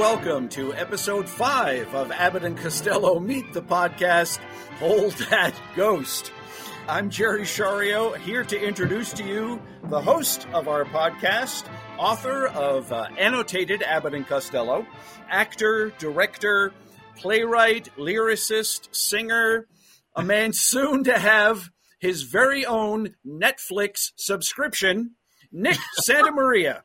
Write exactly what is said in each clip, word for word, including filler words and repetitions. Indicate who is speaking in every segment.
Speaker 1: welcome to episode five of Abbott and Costello Meet the Podcast, Hold That Ghost. I'm Jerry Shario, here to introduce to you the host of our podcast, author of uh, Annotated Abbott and Costello, actor, director, playwright, lyricist, singer, a man soon to have his very own Netflix subscription, Nick Santamaria.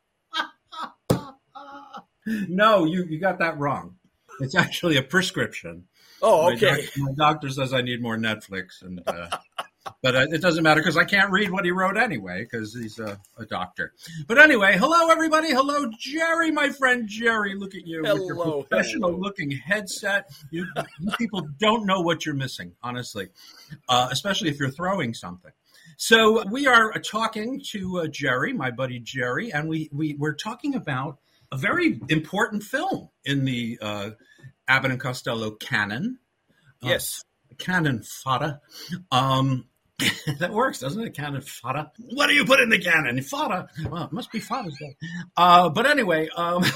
Speaker 2: No, you, you got that wrong. It's actually a prescription.
Speaker 1: Oh, okay.
Speaker 2: My, doc- my doctor says I need more Netflix, and uh, but uh, it doesn't matter because I can't read what he wrote anyway because he's a, a doctor. But anyway, hello everybody. Hello, Jerry, my friend Jerry. Look at you
Speaker 1: Hello,
Speaker 2: with your professional-looking headset. You, you people don't know what you're missing, honestly, uh, especially if you're throwing something. So we are talking to uh, Jerry, my buddy Jerry, and we, we we're talking about a very important film in the uh, Abbott and Costello canon. Uh,
Speaker 1: Yes.
Speaker 2: Canon fodder. Um, that works, doesn't it? Canon fodder. What do you put in the canon? Fodder. Well, it must be Father's Day. Uh, but anyway, um,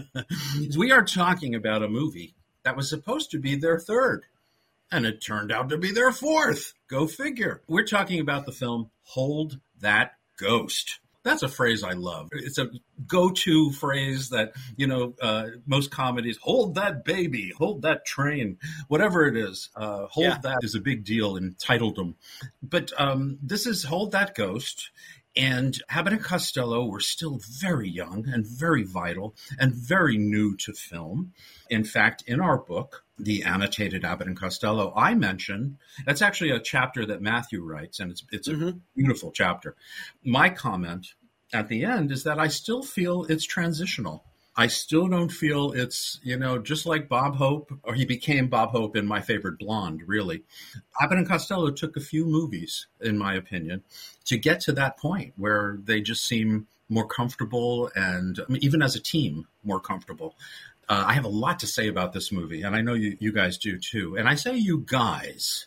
Speaker 2: we are talking about a movie that was supposed to be their third, and it turned out to be their fourth. Go figure. We're talking about the film Hold That Ghost. That's a phrase I love. It's a go-to phrase that, you know, uh, most comedies, hold that baby, hold that train, whatever it is. Uh, hold
Speaker 1: Yeah.
Speaker 2: that is a big deal in titledom. But um, this is Hold That Ghost. And Abbott and Costello were still very young and very vital and very new to film. In fact, in our book, The Annotated Abbott and Costello, I mention, that's actually a chapter that Matthew writes, and it's it's a
Speaker 1: Mm-hmm.
Speaker 2: beautiful chapter. My comment at the end is that I still feel it's transitional. I still don't feel it's, you know, just like Bob Hope, or he became Bob Hope in My Favorite Blonde, really. Abbott and Costello took a few movies, in my opinion, to get to that point where they just seem more comfortable and, I mean, even as a team, more comfortable. Uh, I have a lot to say about this movie, and I know you, you guys do too. And I say you guys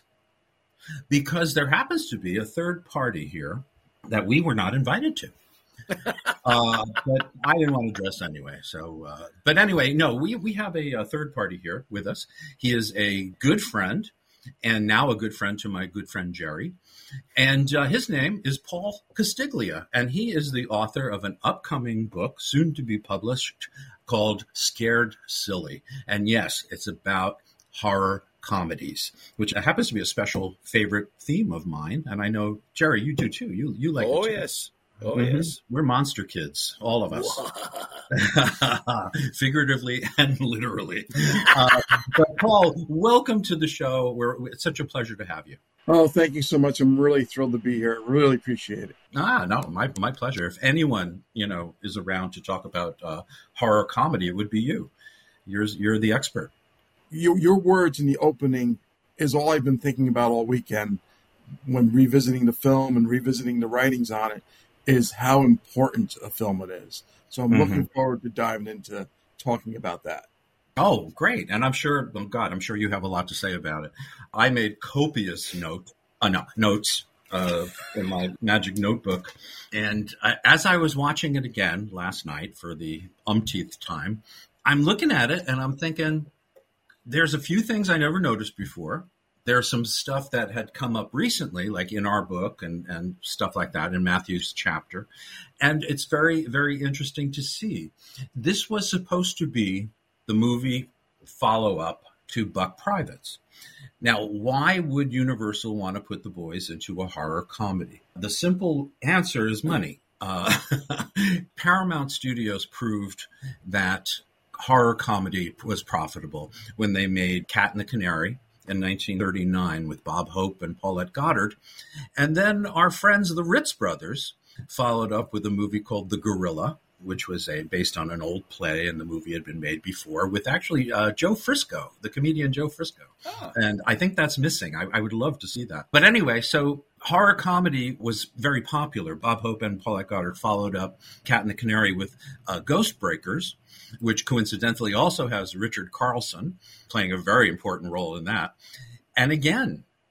Speaker 2: because there happens to be a third party here that we were not invited to. uh, but I didn't want to dress anyway. So, uh, but anyway, no, we, we have a, a third party here with us. He is a good friend and now a good friend to my good friend Jerry. And uh, his name is Paul Castiglia, and he is the author of an upcoming book, soon to be published, called Scared Silly. And yes, it's about horror comedies, which happens to be a special favorite theme of mine. And I know, Jerry, you do too. You you like
Speaker 1: Oh,
Speaker 2: it too.
Speaker 1: yes. Oh,
Speaker 2: Mhm.
Speaker 1: yes.
Speaker 2: We're monster kids, all of us, figuratively and literally. Uh, but Paul, welcome to the show. We're, it's such a pleasure to have you.
Speaker 3: Oh, thank you so much. I'm really thrilled to be here. Really appreciate it.
Speaker 2: Ah, no, my my pleasure. If anyone, you know, is around to talk about uh, horror comedy, it would be you. You're you're the expert.
Speaker 3: Your, your words in the opening is all I've been thinking about all weekend when revisiting the film and revisiting the writings on it, is how important a film it is. So I'm
Speaker 2: Mhm.
Speaker 3: looking forward to diving into talking about that.
Speaker 2: Oh, great. And I'm sure, oh God, I'm sure you have a lot to say about it. I made copious note, uh, no, notes uh, in my magic notebook. And I, as I was watching it again last night for the umpteenth time, I'm looking at it and I'm thinking, there's a few things I never noticed before. There's some stuff that had come up recently, like in our book and, and stuff like that in Matthew's chapter. And it's very, very interesting to see. This was supposed to be the movie follow-up to Buck Privates. Now, why would Universal want to put the boys into a horror comedy? The simple answer is money. Uh, Paramount Studios proved that horror comedy was profitable when they made Cat and the Canary in nineteen thirty-nine with Bob Hope and Paulette Goddard. And then our friends, the Ritz brothers, followed up with a movie called The Gorilla, which was a based on an old play, and the movie had been made before with actually uh, Joe Frisco, the comedian Joe Frisco. Oh. And I think that's missing. I, I would love to see that. But anyway, so horror comedy was very popular. Bob Hope and Paulette Goddard followed up Cat and the Canary with uh, Ghost Breakers, which coincidentally also has Richard Carlson playing a very important role in that. And again,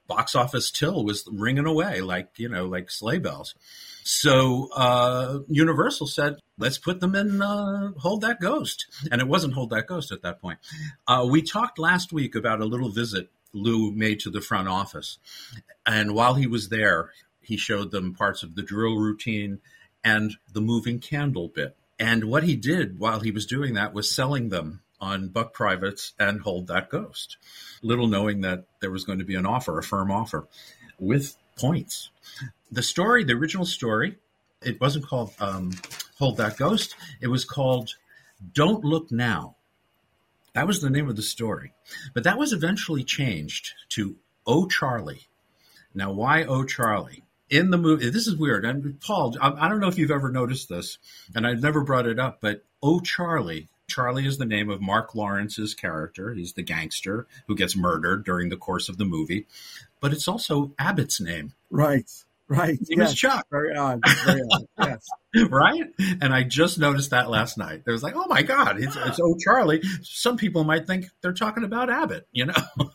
Speaker 2: box office till was ringing away like, you know, like sleigh bells. So uh, Universal said, let's put them in uh, Hold That Ghost. And it wasn't Hold That Ghost at that point. Uh, we talked last week about a little visit Lou made to the front office. And while he was there, he showed them parts of the drill routine and the moving candle bit. And what he did while he was doing that was selling them on Buck Privates and Hold That Ghost, little knowing that there was going to be an offer, a firm offer, with points. The story, the original story, it wasn't called um, Hold That Ghost. It was called Don't Look Now. That was the name of the story. But that was eventually changed to Oh, Charlie. Now, why Oh, Charlie? In the movie, this is weird. And Paul, I don't know if you've ever noticed this, and I've never brought it up, but Oh, Charlie. Charlie is the name of Mark Lawrence's character. He's the gangster who gets murdered during the course of the movie. But it's also Abbott's name.
Speaker 3: Right. Right.
Speaker 2: He
Speaker 3: yes.
Speaker 2: was Chuck.
Speaker 3: Very odd. Very odd. Yes.
Speaker 2: Right? And I just noticed that last night. It was like, oh my God, it's, it's Oh Charlie. Some people might think they're talking about Abbott, you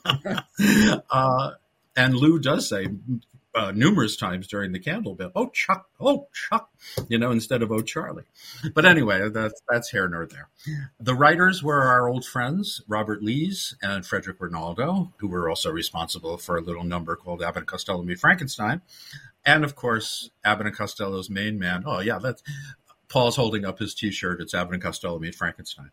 Speaker 2: know? uh, and Lou does say uh, numerous times during the candle bit, oh Chuck, oh Chuck, you know, instead of Oh Charlie. But anyway, that's, that's here nor there. The writers were our old friends, Robert Lees and Frederick Rinaldo, who were also responsible for a little number called Abbott and Costello Meet Frankenstein. And, of course, Abbott and Costello's main man. Oh, yeah, that's Paul's holding up his T-shirt. It's Abbott and Costello Meet Frankenstein.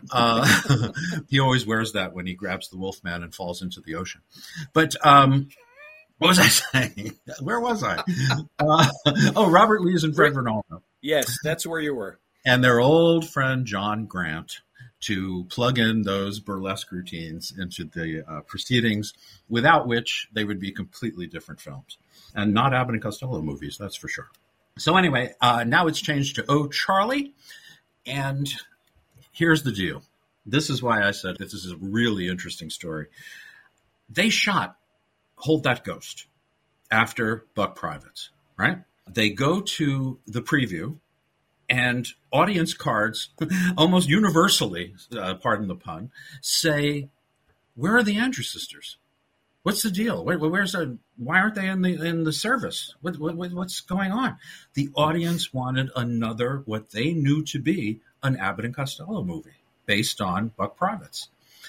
Speaker 2: Uh, he always wears that when he grabs the Wolfman and falls into the ocean. But um, what was I saying? Where was I? Uh, oh, Robert Lees and Fred Rinaldo.
Speaker 1: Yes, that's where you were.
Speaker 2: And their old friend John Grant to plug in those burlesque routines into the uh, proceedings, without which they would be completely different films. And not Abbott and Costello movies, that's for sure. So anyway, uh, now it's changed to Oh, Charlie. And here's the deal. This is why I said this is a really interesting story. They shot Hold That Ghost after Buck Privates, right? They go to the preview, and audience cards, almost universally, uh, pardon the pun, say, where are the Andrews sisters? What's the deal? Where, where's the, why aren't they in the in the service? What, what, what's going on? The audience wanted another, what they knew to be an Abbott and Costello movie based on Buck Privates.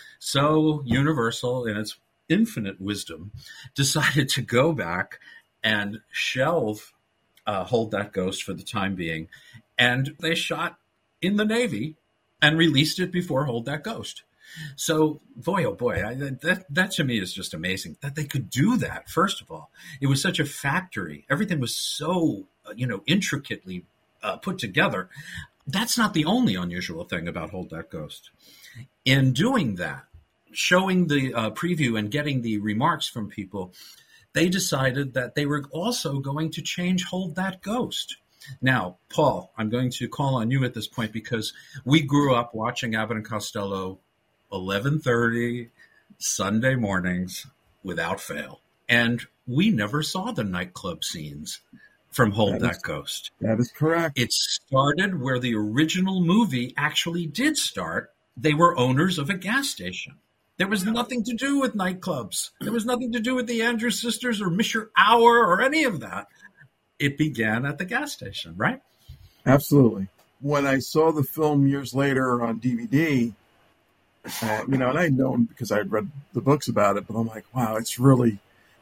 Speaker 2: So Universal, in its infinite wisdom, decided to go back and shelve uh, Hold That Ghost for the time being. And they shot in the Navy and released it before Hold That Ghost. So, boy, oh boy, I, that, that to me is just amazing that they could do that, first of all. It was such a factory. Everything was so, you know, intricately uh, put together. That's not the only unusual thing about Hold That Ghost. In doing that, showing the uh, preview and getting the remarks from people, they decided that they were also going to change Hold That Ghost. Now, Paul, I'm going to call on you at this point because we grew up watching Abbott and Costello eleven thirty Sunday mornings without fail. And we never saw the nightclub scenes from Hold That, that is, Ghost.
Speaker 3: That is correct.
Speaker 2: It started where the original movie actually did start. They were owners of a gas station. There was nothing to do with nightclubs. There was nothing to do with the Andrews sisters or Miss Your Hour or any of that. It began at the gas station, right?
Speaker 3: Absolutely. When I saw the film years later on D V D, uh, you know, and I'd known because I'd read the books about it, but I'm like, wow, it's really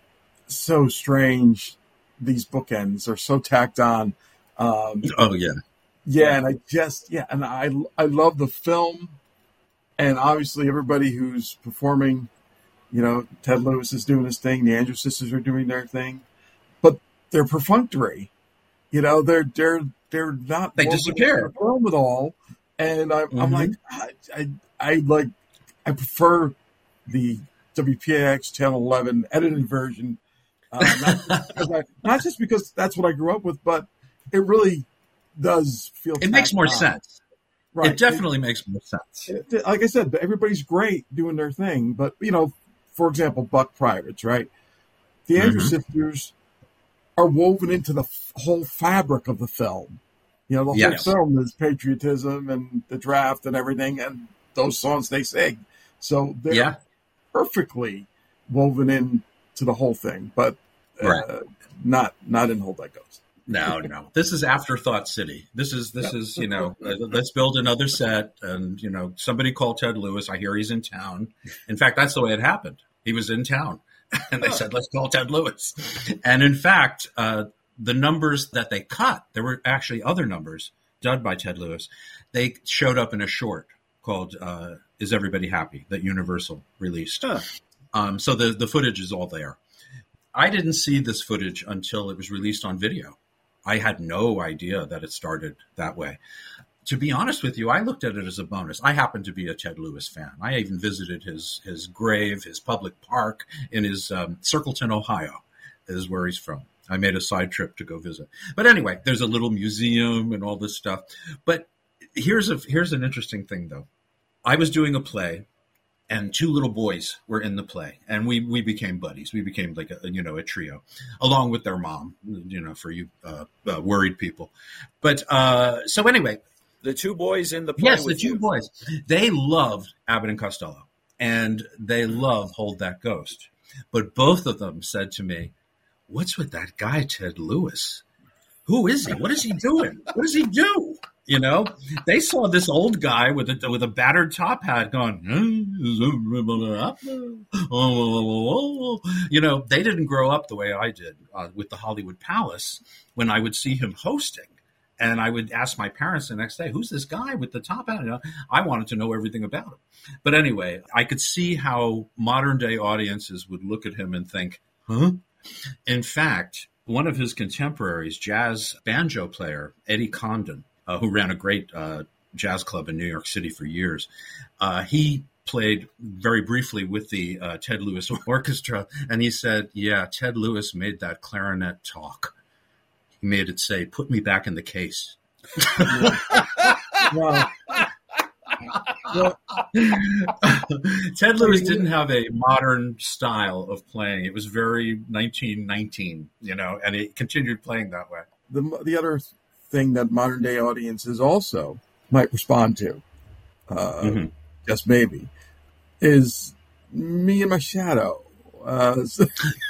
Speaker 3: so strange. These bookends are so tacked on. Um,
Speaker 2: oh, yeah.
Speaker 3: Yeah, and I just, yeah, and I, I love the film. And obviously everybody who's performing, you know, Ted Lewis is doing his thing. The Andrews sisters are doing their thing. But they're perfunctory. You know, they're they're they're not.
Speaker 2: They disappear.
Speaker 3: The film at all. And I'm, mm-hmm. I'm like, I, I I like I prefer the W P A X Channel eleven edited version. Uh, not, just because I, not just because that's what I grew up with, but it really does feel.
Speaker 2: It makes more
Speaker 3: on.
Speaker 2: sense. Right. It definitely it, makes more sense.
Speaker 3: It, like I said, everybody's great doing their thing, but you know, for example, Buck Privates, right? The Andrews mm-hmm. sisters are woven into the f- whole fabric of the film. You know, the
Speaker 2: yes.
Speaker 3: whole film is patriotism and the draft and everything, and those songs they sing. So they're
Speaker 2: yeah.
Speaker 3: perfectly woven in to the whole thing, but uh,
Speaker 2: Right.
Speaker 3: not not in Hold That Ghost.
Speaker 2: No, no. This is Afterthought City. This is this is you know. Uh, let's build another set, and you know, somebody called Ted Lewis. I hear he's in town. In fact, that's the way it happened. He was in town, and they said, "Let's call Ted Lewis." And in fact, uh, the numbers that they cut, there were actually other numbers done by Ted Lewis. They showed up in a short called uh, "Is Everybody Happy?" that Universal released.
Speaker 1: Huh.
Speaker 2: Um, so the the footage is all there. I didn't see this footage until it was released on video. I had no idea that it started that way. To be honest with you, I looked at it as a bonus. I happen to be a Ted Lewis fan. I even visited his his grave, his public park in his um, Circleton, Ohio, is where he's from. I made a side trip to go visit. But anyway, there's a little museum and all this stuff. But here's a here's an interesting thing, though. I was doing a play, and two little boys were in the play, and we we became buddies. We became like a you know a trio, along with their mom. You know, for you uh, uh, worried people. But uh, so anyway.
Speaker 1: The two boys in the play
Speaker 2: Yes,
Speaker 1: with
Speaker 2: the two
Speaker 1: you.
Speaker 2: boys. They loved Abbott and Costello, and they love Hold That Ghost. But both of them said to me, "What's with that guy, Ted Lewis? Who is he? What is he doing? What does he do?" You know, they saw this old guy with a with a battered top hat going, you know, they didn't grow up the way I did uh, with the Hollywood Palace when I would see him hosting. And I would ask my parents the next day, who's this guy with the top hat? You know, I wanted to know everything about him. But anyway, I could see how modern day audiences would look at him and think, huh? In fact, one of his contemporaries, jazz banjo player, Eddie Condon, uh, who ran a great uh, jazz club in New York City for years, uh, he played very briefly with the uh, Ted Lewis Orchestra. And he said, yeah, Ted Lewis made that clarinet talk. He made it say, "Put me back in the case."
Speaker 3: Well, well,
Speaker 2: Ted Lewis didn't have a modern style of playing. It was very nineteen nineteen, you know, and it continued playing that way.
Speaker 3: the the other thing that modern day audiences also might respond to, uh,
Speaker 2: Mm-hmm.
Speaker 3: just maybe, is me and my shadow. Uh, so-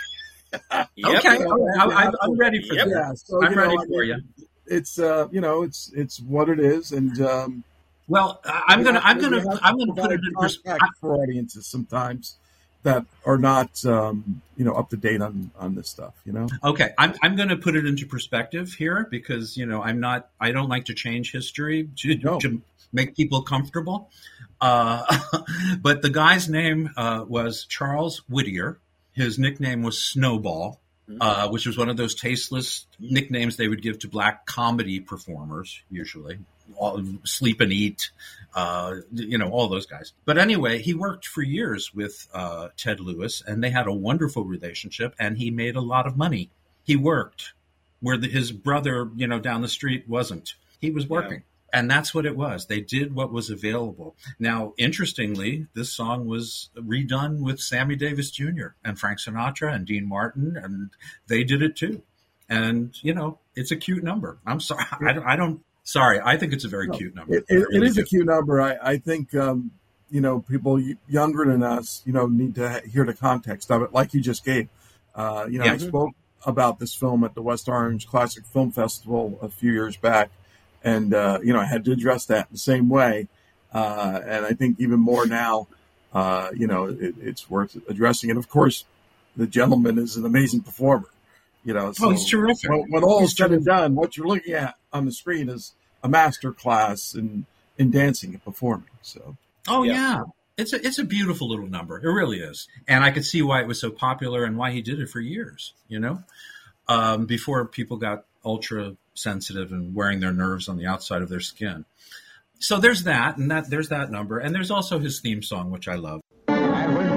Speaker 1: Yep.
Speaker 2: Okay, okay. I, I, I'm ready for
Speaker 1: Yep.
Speaker 2: that.
Speaker 3: yeah, so,
Speaker 2: I'm
Speaker 3: you know,
Speaker 2: ready
Speaker 3: I
Speaker 2: for
Speaker 3: mean,
Speaker 2: you.
Speaker 3: It's uh, you know, it's it's what it is, and um,
Speaker 2: Well, I- I'm
Speaker 3: you
Speaker 2: gonna,
Speaker 3: have
Speaker 2: I'm
Speaker 3: to-
Speaker 2: gonna,
Speaker 3: you have to
Speaker 2: I'm gonna put
Speaker 3: provide
Speaker 2: it in perspective.
Speaker 3: context for audiences sometimes that are not um, you know up to date on on this stuff. You know,
Speaker 2: Okay, I'm I'm going to put it into perspective here because you know I'm not I don't like to change history to,
Speaker 3: No.
Speaker 2: to make people comfortable. Uh, but the guy's name uh, was Charles Whittier. His nickname was Snowball, uh, which was one of those tasteless nicknames they would give to black comedy performers, usually. All, Sleep and Eat, uh, you know, all those guys. But anyway, he worked for years with uh, Ted Lewis, and they had a wonderful relationship, and he made a lot of money. He worked where the, his brother, you know, down the street wasn't. He was working. And that's what it was. They did what was available. Now, interestingly, this song was redone with Sammy Davis Junior and Frank Sinatra and Dean Martin, and they did it too. And, you know, it's a cute number. I'm sorry. I don't, I don't sorry. I think it's a very
Speaker 3: No,
Speaker 2: cute number.
Speaker 3: It, it,
Speaker 2: I really
Speaker 3: it is
Speaker 2: do.
Speaker 3: a cute number. I, I think, um, you know, people y- younger than us, you know, need to ha- hear the context of it, like you just gave. Uh, you know,
Speaker 2: Yeah.
Speaker 3: I spoke about this film at the West Orange Classic Film Festival a few years back, and, uh, you know, I had to address that the same way. Uh, and I think even more now, uh, you know, it, it's worth addressing. And, of course, the gentleman is an amazing performer. You know, so
Speaker 2: Oh, he's terrific.
Speaker 3: When, when all
Speaker 2: He's
Speaker 3: is said and done, what you're looking at on the screen is a master class in, in dancing and performing. So,
Speaker 2: Oh
Speaker 1: Yeah.
Speaker 2: yeah. It's a it's a beautiful little number. It really is. And I could see why it was so popular and why he did it for years, you know? Um, before people got ultra sensitive and wearing their nerves on the outside of their skin. So there's that, and that there's that number. And there's also his theme song, which I love.
Speaker 4: And when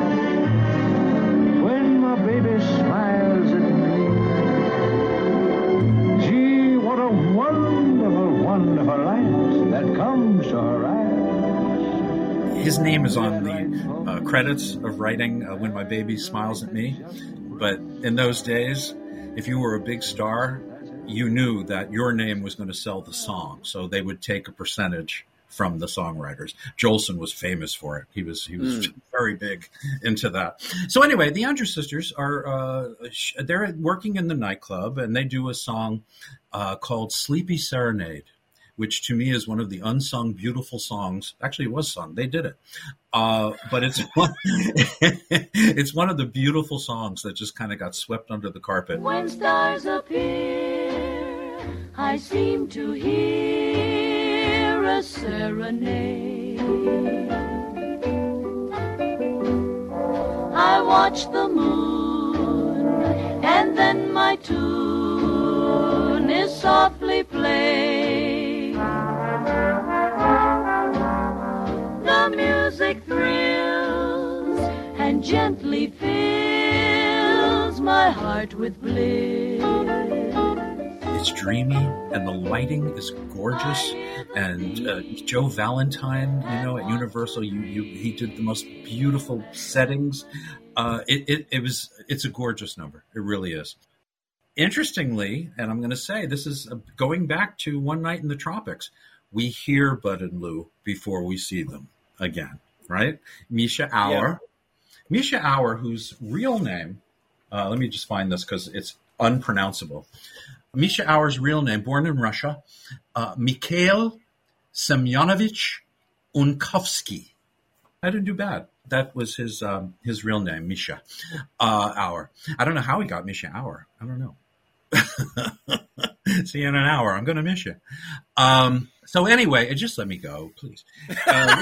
Speaker 4: my, when my baby smiles at me, gee, what a wonderful, wonderful light that comes to her eyes.
Speaker 2: His name is on the uh, credits of writing uh, When My Baby Smiles at Me. But in those days, if you were a big star, you knew that your name was going to sell the song. So they would take a percentage from the songwriters. Jolson was famous for it. He was he was mm. very big into that. So anyway, the Andrews Sisters are uh, they're working in the nightclub, and they do a song uh, called "Sleepy Serenade," which to me is one of the unsung beautiful songs. Actually, it was sung. They did it. Uh, but it's one, it's one of the beautiful songs that just kind of got swept under the carpet.
Speaker 5: When stars appear, I seem to hear a serenade. I watch the moon, and then my tune is softly played. The music thrills and gently fills my heart with bliss.
Speaker 2: It's dreamy, and the lighting is gorgeous. And uh, Joe Valentine, you know, at Universal, you, you he did the most beautiful settings. Uh, it, it it was it's a gorgeous number. It really is. Interestingly, and I'm going to say this is going back to One Night in the Tropics. We hear Bud and Lou before we see them again, right? Misha Auer. Yeah. Misha Auer, whose real name, uh, let me just find this because it's unpronounceable. Misha Auer's real name, born in Russia, uh, Mikhail Semyonovich Unkovsky. I didn't do bad. That was his um, his real name, Misha uh, Auer. I don't know how he got Misha Auer. I don't know. See you in an hour. I'm going to miss you. Um, so anyway, just let me go, please. Um,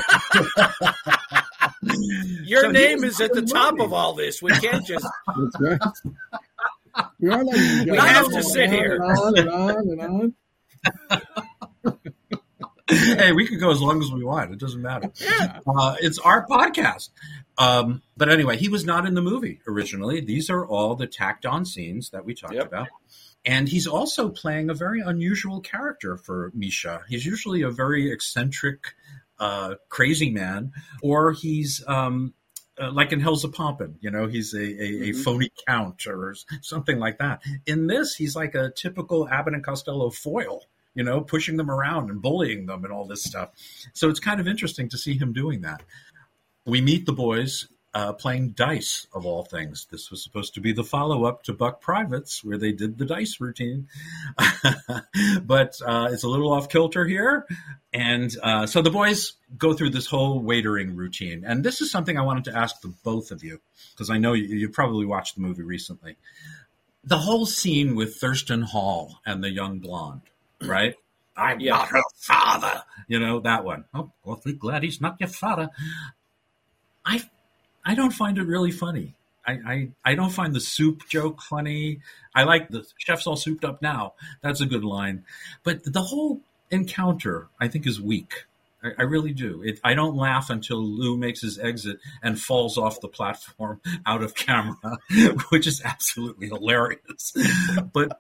Speaker 1: Your
Speaker 2: so
Speaker 1: name is at the top of all this. We can't just.
Speaker 3: That's right. We, are like,
Speaker 1: we have to sit here.
Speaker 3: And on and on and on.
Speaker 2: Hey, we could go as long as we want. It doesn't matter.
Speaker 1: Yeah.
Speaker 2: Uh, it's our podcast. Um, but anyway, he was not in the movie originally. These are all the tacked on scenes that we talked yep. about. And he's also playing a very unusual character for Misha. He's usually a very eccentric, uh, crazy man, or he's um, uh, like in Hell's a Pompin', you know, he's a, a, mm-hmm. a phony count or something like that. In this, he's like a typical Abbott and Costello foil, you know, pushing them around and bullying them and all this stuff. So it's kind of interesting to see him doing that. We meet the boys uh, playing dice, of all things. This was supposed to be the follow-up to Buck Privates, where they did the dice routine. But uh, it's a little off-kilter here. And uh, so the boys go through this whole waitering routine. And this is something I wanted to ask the both of you, because I know you, you probably watched the movie recently. The whole scene with Thurston Hall and the young blonde, right? I'm yeah. not her father. You know, that one. Oh, awfully glad he's not your father. I I don't find it really funny. I, I, I don't find the soup joke funny. I like the chef's all souped up now. That's a good line. But the whole encounter, I think, is weak. I, I really do. It, I don't laugh until Lou makes his exit and falls off the platform out of camera, which is absolutely hilarious. But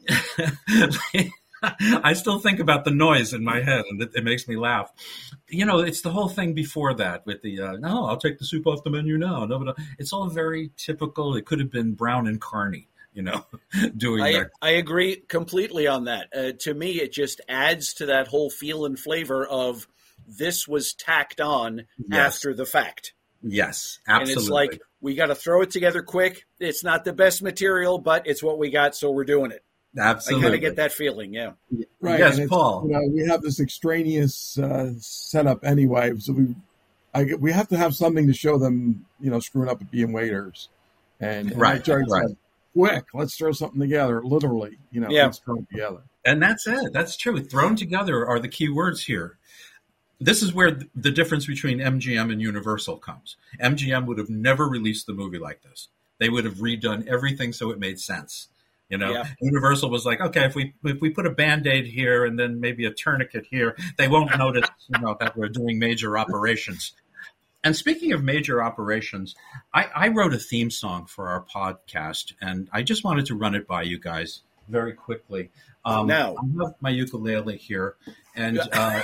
Speaker 2: I still think about the noise in my head, and it, it makes me laugh. You know, it's the whole thing before that with the, uh, no, I'll take the soup off the menu now. No, but it's all very typical. It could have been Brown and Carney, you know, doing
Speaker 1: I,
Speaker 2: that.
Speaker 1: I agree completely on that. Uh, to me, it just adds to that whole feel and flavor of this was tacked on yes. after the fact.
Speaker 2: Yes, absolutely.
Speaker 1: And it's like, we got to throw it together quick. It's not the best material, but it's what we got, so we're doing it.
Speaker 2: Absolutely.
Speaker 1: I kind of get that feeling, yeah.
Speaker 3: Right.
Speaker 2: Yes, Paul.
Speaker 3: You know, we have this extraneous uh, setup anyway, so we I, we have to have something to show them, you know, screwing up at being waiters. And, and
Speaker 2: right,
Speaker 3: like Jerry
Speaker 2: right.
Speaker 3: said, quick, let's throw something together, literally, you know,
Speaker 1: yeah.
Speaker 3: let's throw it together.
Speaker 2: And that's it. That's true. Thrown together are the key words here. This is where the difference between M G M and Universal comes. M G M would have never released the movie like this. They would have redone everything so it made sense. You know, yeah. Universal was like, okay, if we if we put a Band-Aid here and then maybe a tourniquet here, they won't notice, you know, that we're doing major operations. And speaking of major operations, I, I wrote a theme song for our podcast, and I just wanted to run it by you guys very quickly. Um,
Speaker 1: now,
Speaker 2: I have my ukulele here, and uh,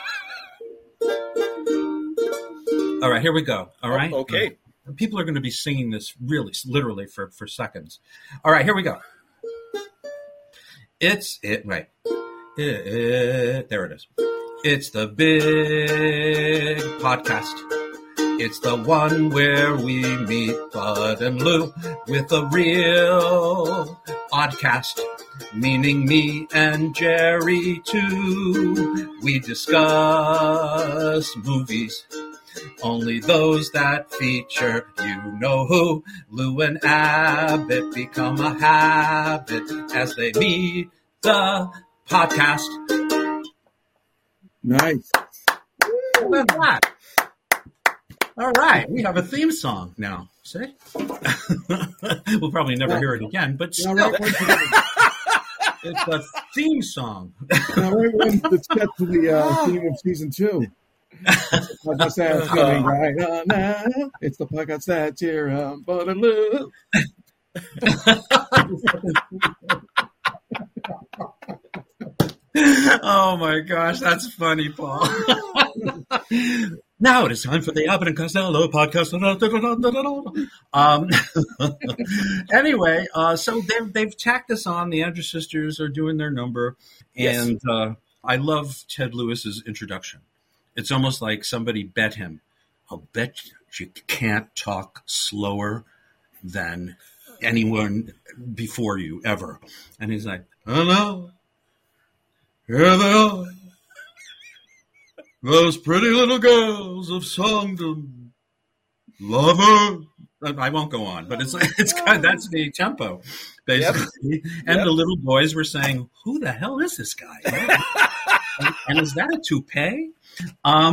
Speaker 2: all right, here we go. All right,
Speaker 1: oh, okay.
Speaker 2: Uh, people are going to be singing this really, literally for for seconds. All right, here we go. It's it right. It, it, there it is. It's the big podcast. It's the one where we meet Bud and Lou with a real oddcast, meaning me and Jerry too. We discuss movies, only those that feature you-know-who. Lou and Abbott become a habit as they meet the podcast.
Speaker 3: Nice.
Speaker 2: How about that? All right, we have a theme song now. See? We'll probably never hear it again, but still.
Speaker 3: Now, right
Speaker 2: It's a theme song.
Speaker 3: now, right when let's get to the uh, theme of season two. Podcast that's going right on now. It's the podcast that's here on Bud and Lou.
Speaker 2: Oh my gosh, that's funny, Paul. Now it is time for the Abbott and Costello podcast. Um, anyway, uh, so they've, they've tacked us on. The Andrews Sisters are doing their number. And yes. uh, I love Ted Lewis's introduction. It's almost like somebody bet him, I'll bet you can't talk slower than anyone before you ever. And he's like, oh no, here they are. Those pretty little girls of Songdon, lover. I won't go on, but it's it's kind of, that's the tempo, basically. Yep. And yep. The little boys were saying, "Who the hell is this guy? and, and is that a toupee?" Um,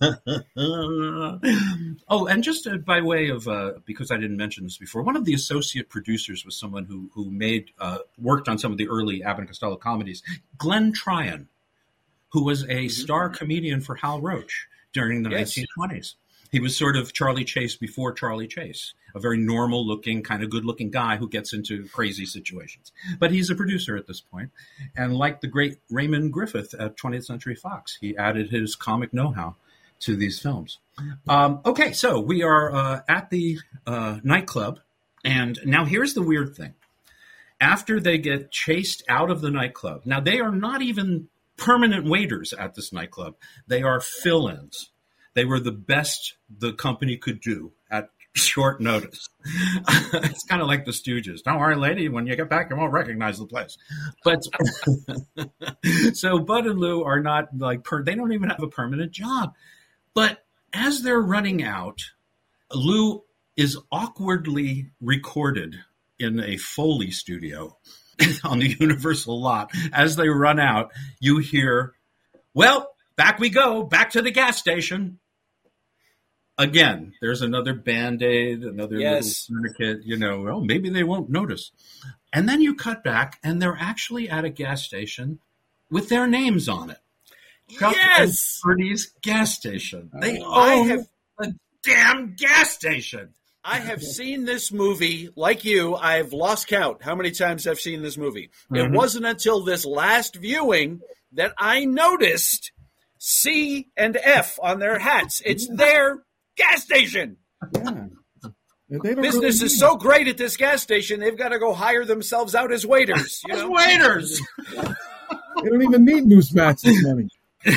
Speaker 2: oh, and just uh, by way of, uh, because I didn't mention this before, one of the associate producers was someone who who made uh, worked on some of the early Abbott and Costello comedies, Glenn Tryon, who was a star comedian for Hal Roach during the yes. nineteen twenties. He was sort of Charlie Chase before Charlie Chase, a very normal-looking, kind of good-looking guy who gets into crazy situations. But he's a producer at this point. And like the great Raymond Griffith at twentieth Century Fox, he added his comic know-how to these films. Um, okay, so we are uh, at the uh, nightclub. And now here's the weird thing. After they get chased out of the nightclub, now they are not even permanent waiters at this nightclub. They are fill-ins. They were the best the company could do at short notice. It's kind of like the Stooges. Don't worry, lady. When you get back, you won't recognize the place. But so Bud and Lou are not like, per, they don't even have a permanent job. But as they're running out, Lou is awkwardly recorded in a Foley studio on the Universal lot. As they run out, you hear, well, back we go, back to the gas station. Again, there's another Band-Aid, another
Speaker 1: yes.
Speaker 2: little tourniquet, you know, well, maybe they won't notice. And then you cut back, and they're actually at a gas station with their names on it. Chuck
Speaker 1: yes!
Speaker 2: and Bertie's gas station. They
Speaker 1: oh, I
Speaker 2: own
Speaker 1: have,
Speaker 2: a damn gas station.
Speaker 1: I have seen this movie, like you, I've lost count how many times I've seen this movie. Mm-hmm. It wasn't until this last viewing that I noticed C and F on their hats. It's their gas station.
Speaker 3: Yeah.
Speaker 1: Business really is so great at this gas station, they've got to go hire themselves out as waiters. You
Speaker 2: as
Speaker 1: know?
Speaker 2: waiters.
Speaker 3: They don't even need Moose Matt's money.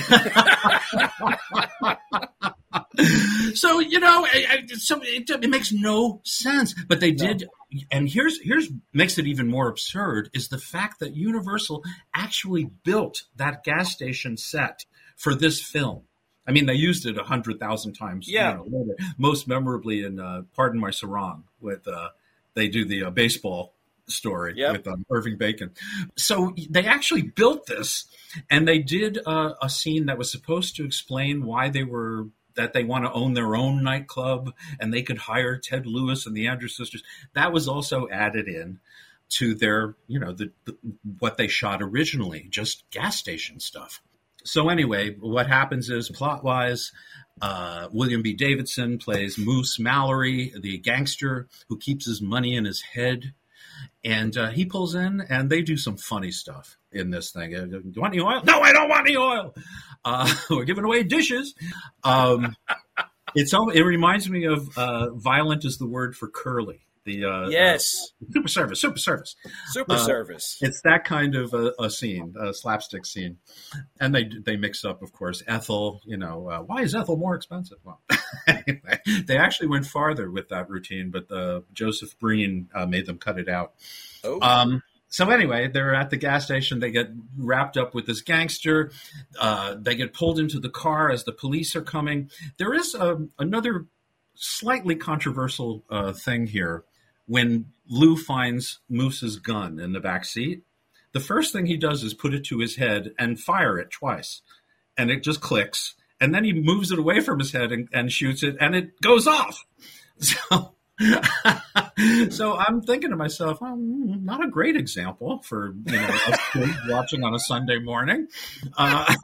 Speaker 2: So, you know, so it, it makes no sense. But they did, and here's here's makes it even more absurd is the fact that Universal actually built that gas station set for this film. I mean, they used it a hundred thousand times.
Speaker 1: Yeah.
Speaker 2: You know, most memorably in uh, Pardon My Sarong, with uh, they do the uh, baseball story yep. with um, Irving Bacon. So they actually built this, and they did uh, a scene that was supposed to explain why they were that they want to own their own nightclub and they could hire Ted Lewis and the Andrews Sisters. That was also added in to their, you know, the, the what they shot originally, just gas station stuff. So anyway, what happens is, plot-wise, uh, William B. Davidson plays Moose Mallory, the gangster who keeps his money in his head. And uh, he pulls in, and they do some funny stuff in this thing. Uh, do you want any oil? No, I don't want any oil. Uh, we're giving away dishes. Um, it's all, it reminds me of uh, violent is the word for curly The uh,
Speaker 1: yes,
Speaker 2: uh, super service, super service,
Speaker 1: super
Speaker 2: uh,
Speaker 1: service.
Speaker 2: It's that kind of a, a scene, a slapstick scene, and they they mix up, of course, Ethel. You know, uh, why is Ethel more expensive? Well, anyway, they actually went farther with that routine, but uh, Joseph Breen uh, made them cut it out.
Speaker 1: Oh.
Speaker 2: Um, so anyway, they're at the gas station. They get wrapped up with this gangster. Uh, they get pulled into the car as the police are coming. There is um, another slightly controversial uh, thing here. When Lou finds Moose's gun in the back seat, the first thing he does is put it to his head and fire it twice. And it just clicks. And then he moves it away from his head and, and shoots it, and it goes off. So, so I'm thinking to myself, well, not a great example for, you know, us kids watching on a Sunday morning. Uh,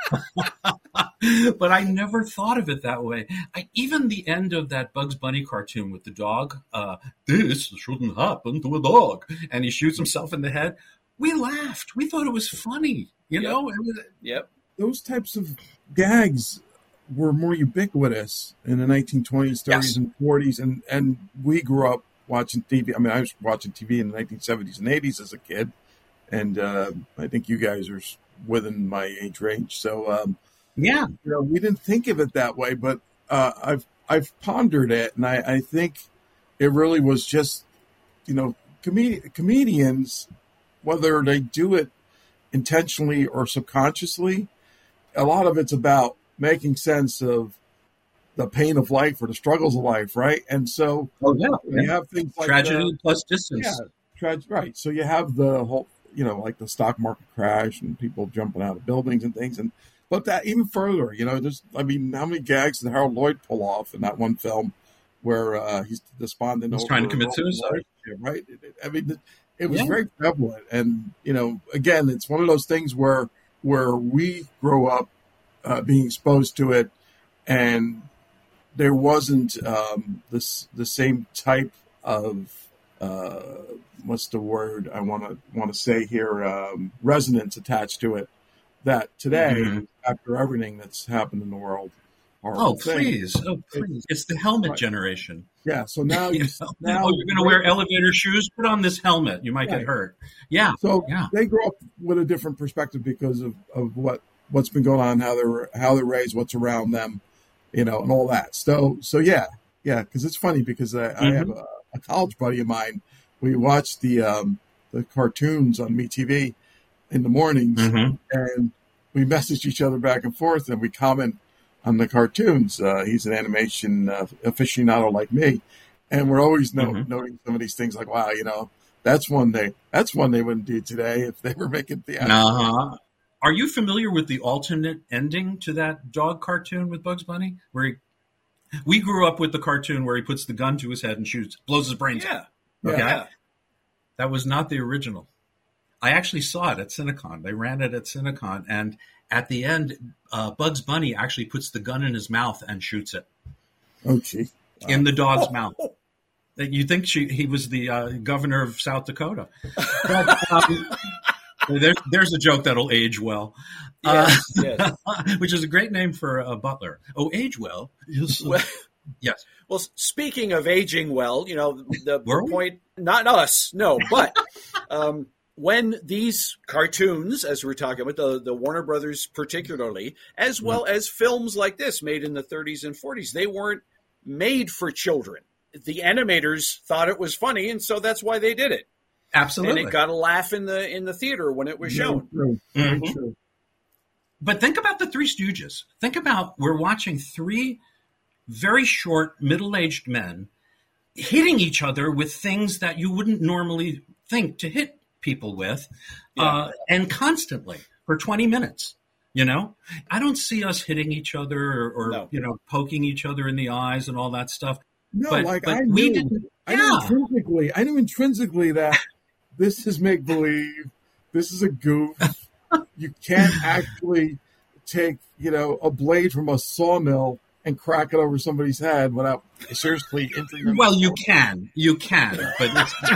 Speaker 2: but I never thought of it that way. I, even the end of that Bugs Bunny cartoon with the dog, uh, this shouldn't happen to a dog, and he shoots himself in the head. We laughed. We thought it was funny. You
Speaker 1: Yep.
Speaker 2: know? It was,
Speaker 1: Yep.
Speaker 3: Those types of gags were more ubiquitous in the nineteen twenties, thirties,
Speaker 2: Yes.
Speaker 3: and forties, and, and we grew up watching T V. I mean, I was watching T V in the nineteen seventies and eighties as a kid, and uh, I think you guys are within my age range. So, um,
Speaker 2: yeah.
Speaker 3: you know, we didn't think of it that way, but uh, I've I've pondered it, and I, I think it really was just, you know, comedi- comedians, whether they do it intentionally or subconsciously, a lot of it's about making sense of the pain of life or the struggles of life, right? And so
Speaker 2: Oh, yeah.
Speaker 3: you have things like
Speaker 2: Tragedy
Speaker 3: the,
Speaker 2: plus distance.
Speaker 3: yeah, tra- right. So you have the whole, you know, like the stock market crash and people jumping out of buildings and things, and but that even further, you know, there's, I mean, how many gags did Harold Lloyd pull off in that one film where uh, he's despondent
Speaker 2: He's
Speaker 3: over
Speaker 2: trying to commit
Speaker 3: over
Speaker 2: suicide.
Speaker 3: relationship, right? It- it- I mean, it was
Speaker 2: Yeah.
Speaker 3: very prevalent, and you know, again, it's one of those things where where we grow up uh, being exposed to it, and there wasn't um, this the same type of uh, what's the word I want to want to say here um, resonance attached to it that today,
Speaker 2: Mhm.
Speaker 3: after everything that's happened in the world.
Speaker 2: Oh,
Speaker 3: horrible thing,
Speaker 2: please. Oh, please. It's the helmet
Speaker 3: Right.
Speaker 2: generation.
Speaker 3: yeah. So now
Speaker 2: You
Speaker 3: you
Speaker 2: know?
Speaker 3: now
Speaker 2: oh, you're going to wear elevator shoes? Put on this helmet. You might
Speaker 3: Right.
Speaker 2: get hurt. Yeah.
Speaker 3: So
Speaker 2: Yeah.
Speaker 3: they grow up with a different perspective because of, of what what's been going on, how they're how they're raised, what's around them, you know, and all that. So so yeah, yeah. Because it's funny because I, I have a, a college buddy of mine. We watch the um, the cartoons on MeTV in the mornings,
Speaker 2: Mhm.
Speaker 3: and we message each other back and forth, and we comment on the cartoons. Uh, he's an animation uh, aficionado like me, and we're always no-
Speaker 2: Mhm.
Speaker 3: noting some of these things like, wow, you know, that's one they that's one they wouldn't do today if they were making theater.
Speaker 2: Uh-huh. Are you familiar with the alternate ending to that dog cartoon with Bugs Bunny? Where he, we grew up with the cartoon where he puts the gun to his head and shoots, blows his brains out.
Speaker 1: Yeah.
Speaker 2: Okay.
Speaker 1: Yeah.
Speaker 2: That was not the original. I actually saw it at Cinecon. They ran it at Cinecon, and at the end, uh, Bugs Bunny actually puts the gun in his mouth and shoots it
Speaker 3: Oh, gee.
Speaker 2: in the dog's
Speaker 1: Oh.
Speaker 2: mouth. That you think she, he was the uh, governor of South Dakota? But, um, there's there's a joke that'll age well,
Speaker 1: Yes, yes.
Speaker 2: uh, which is a great name for a butler. Oh, age well. Yes.
Speaker 1: Well,
Speaker 2: Yes.
Speaker 1: well, speaking of aging well, you know, the,
Speaker 2: Were
Speaker 1: the
Speaker 2: we?
Speaker 1: point, not us, no, but um, when these cartoons, as we're talking about, the, the Warner Brothers particularly, as well as films like this made in the thirties and forties, they weren't made for children. The animators thought it was funny, and so that's why they did it.
Speaker 2: Absolutely.
Speaker 1: And it got a laugh in the in the theater when it was shown.
Speaker 3: True. Very
Speaker 2: Mhm.
Speaker 3: true.
Speaker 2: But think about the Three Stooges. Think about we're watching three very short, middle-aged men hitting each other with things that you wouldn't normally think to hit people with,
Speaker 1: Yeah.
Speaker 2: uh, and constantly for twenty minutes. You know, I don't see us hitting each other or, or
Speaker 1: No.
Speaker 2: you know, poking each other in the eyes and all that stuff.
Speaker 3: No,
Speaker 2: But-
Speaker 3: like
Speaker 2: but
Speaker 3: I
Speaker 2: we
Speaker 3: knew,
Speaker 2: didn't-
Speaker 3: I knew
Speaker 2: yeah.
Speaker 3: intrinsically, I knew intrinsically that this is make believe. This is a goof. You can't actually take, you know, a blade from a sawmill and crack it over somebody's head without seriously injuring them.
Speaker 2: Well, you can, you can, but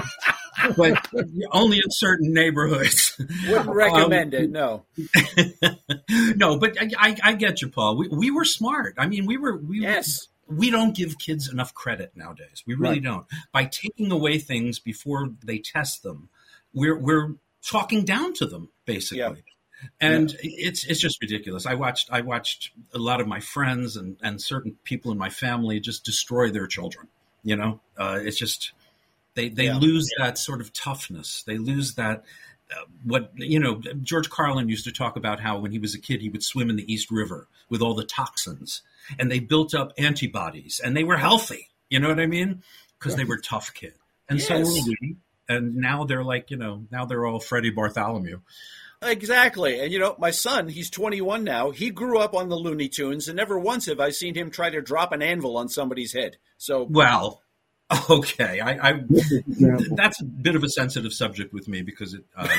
Speaker 2: it's, but only in certain neighborhoods.
Speaker 1: Wouldn't recommend
Speaker 2: Um,
Speaker 1: it, no.
Speaker 2: No, but I, I, I get you, Paul. We, we were smart. I mean, we were we
Speaker 1: Yes.
Speaker 2: we don't give kids enough credit nowadays. We really
Speaker 3: Right.
Speaker 2: don't. By taking away things before they test them, we're we're talking down to them, basically.
Speaker 1: Yeah.
Speaker 2: And it's it's just ridiculous. I watched I watched a lot of my friends and, and certain people in my family just destroy their children. You know, uh, it's just they they
Speaker 1: Yeah.
Speaker 2: lose that sort of toughness. They lose that. Uh, what you know, George Carlin used to talk about how when he was a kid he would swim in the East River with all the toxins, and they built up antibodies, and they were healthy. You know what I mean? Because they were tough kids, and so
Speaker 1: Yes.
Speaker 2: were we. And now they're like, you know, now they're all Freddie Bartholomew.
Speaker 1: Exactly. And, you know, my son, he's twenty-one now. He grew up on the Looney Tunes, and never once have I seen him try to drop an anvil on somebody's head. So,
Speaker 2: Well, okay, I, I
Speaker 3: Example.
Speaker 2: that's a bit of a sensitive subject with me because it. Um,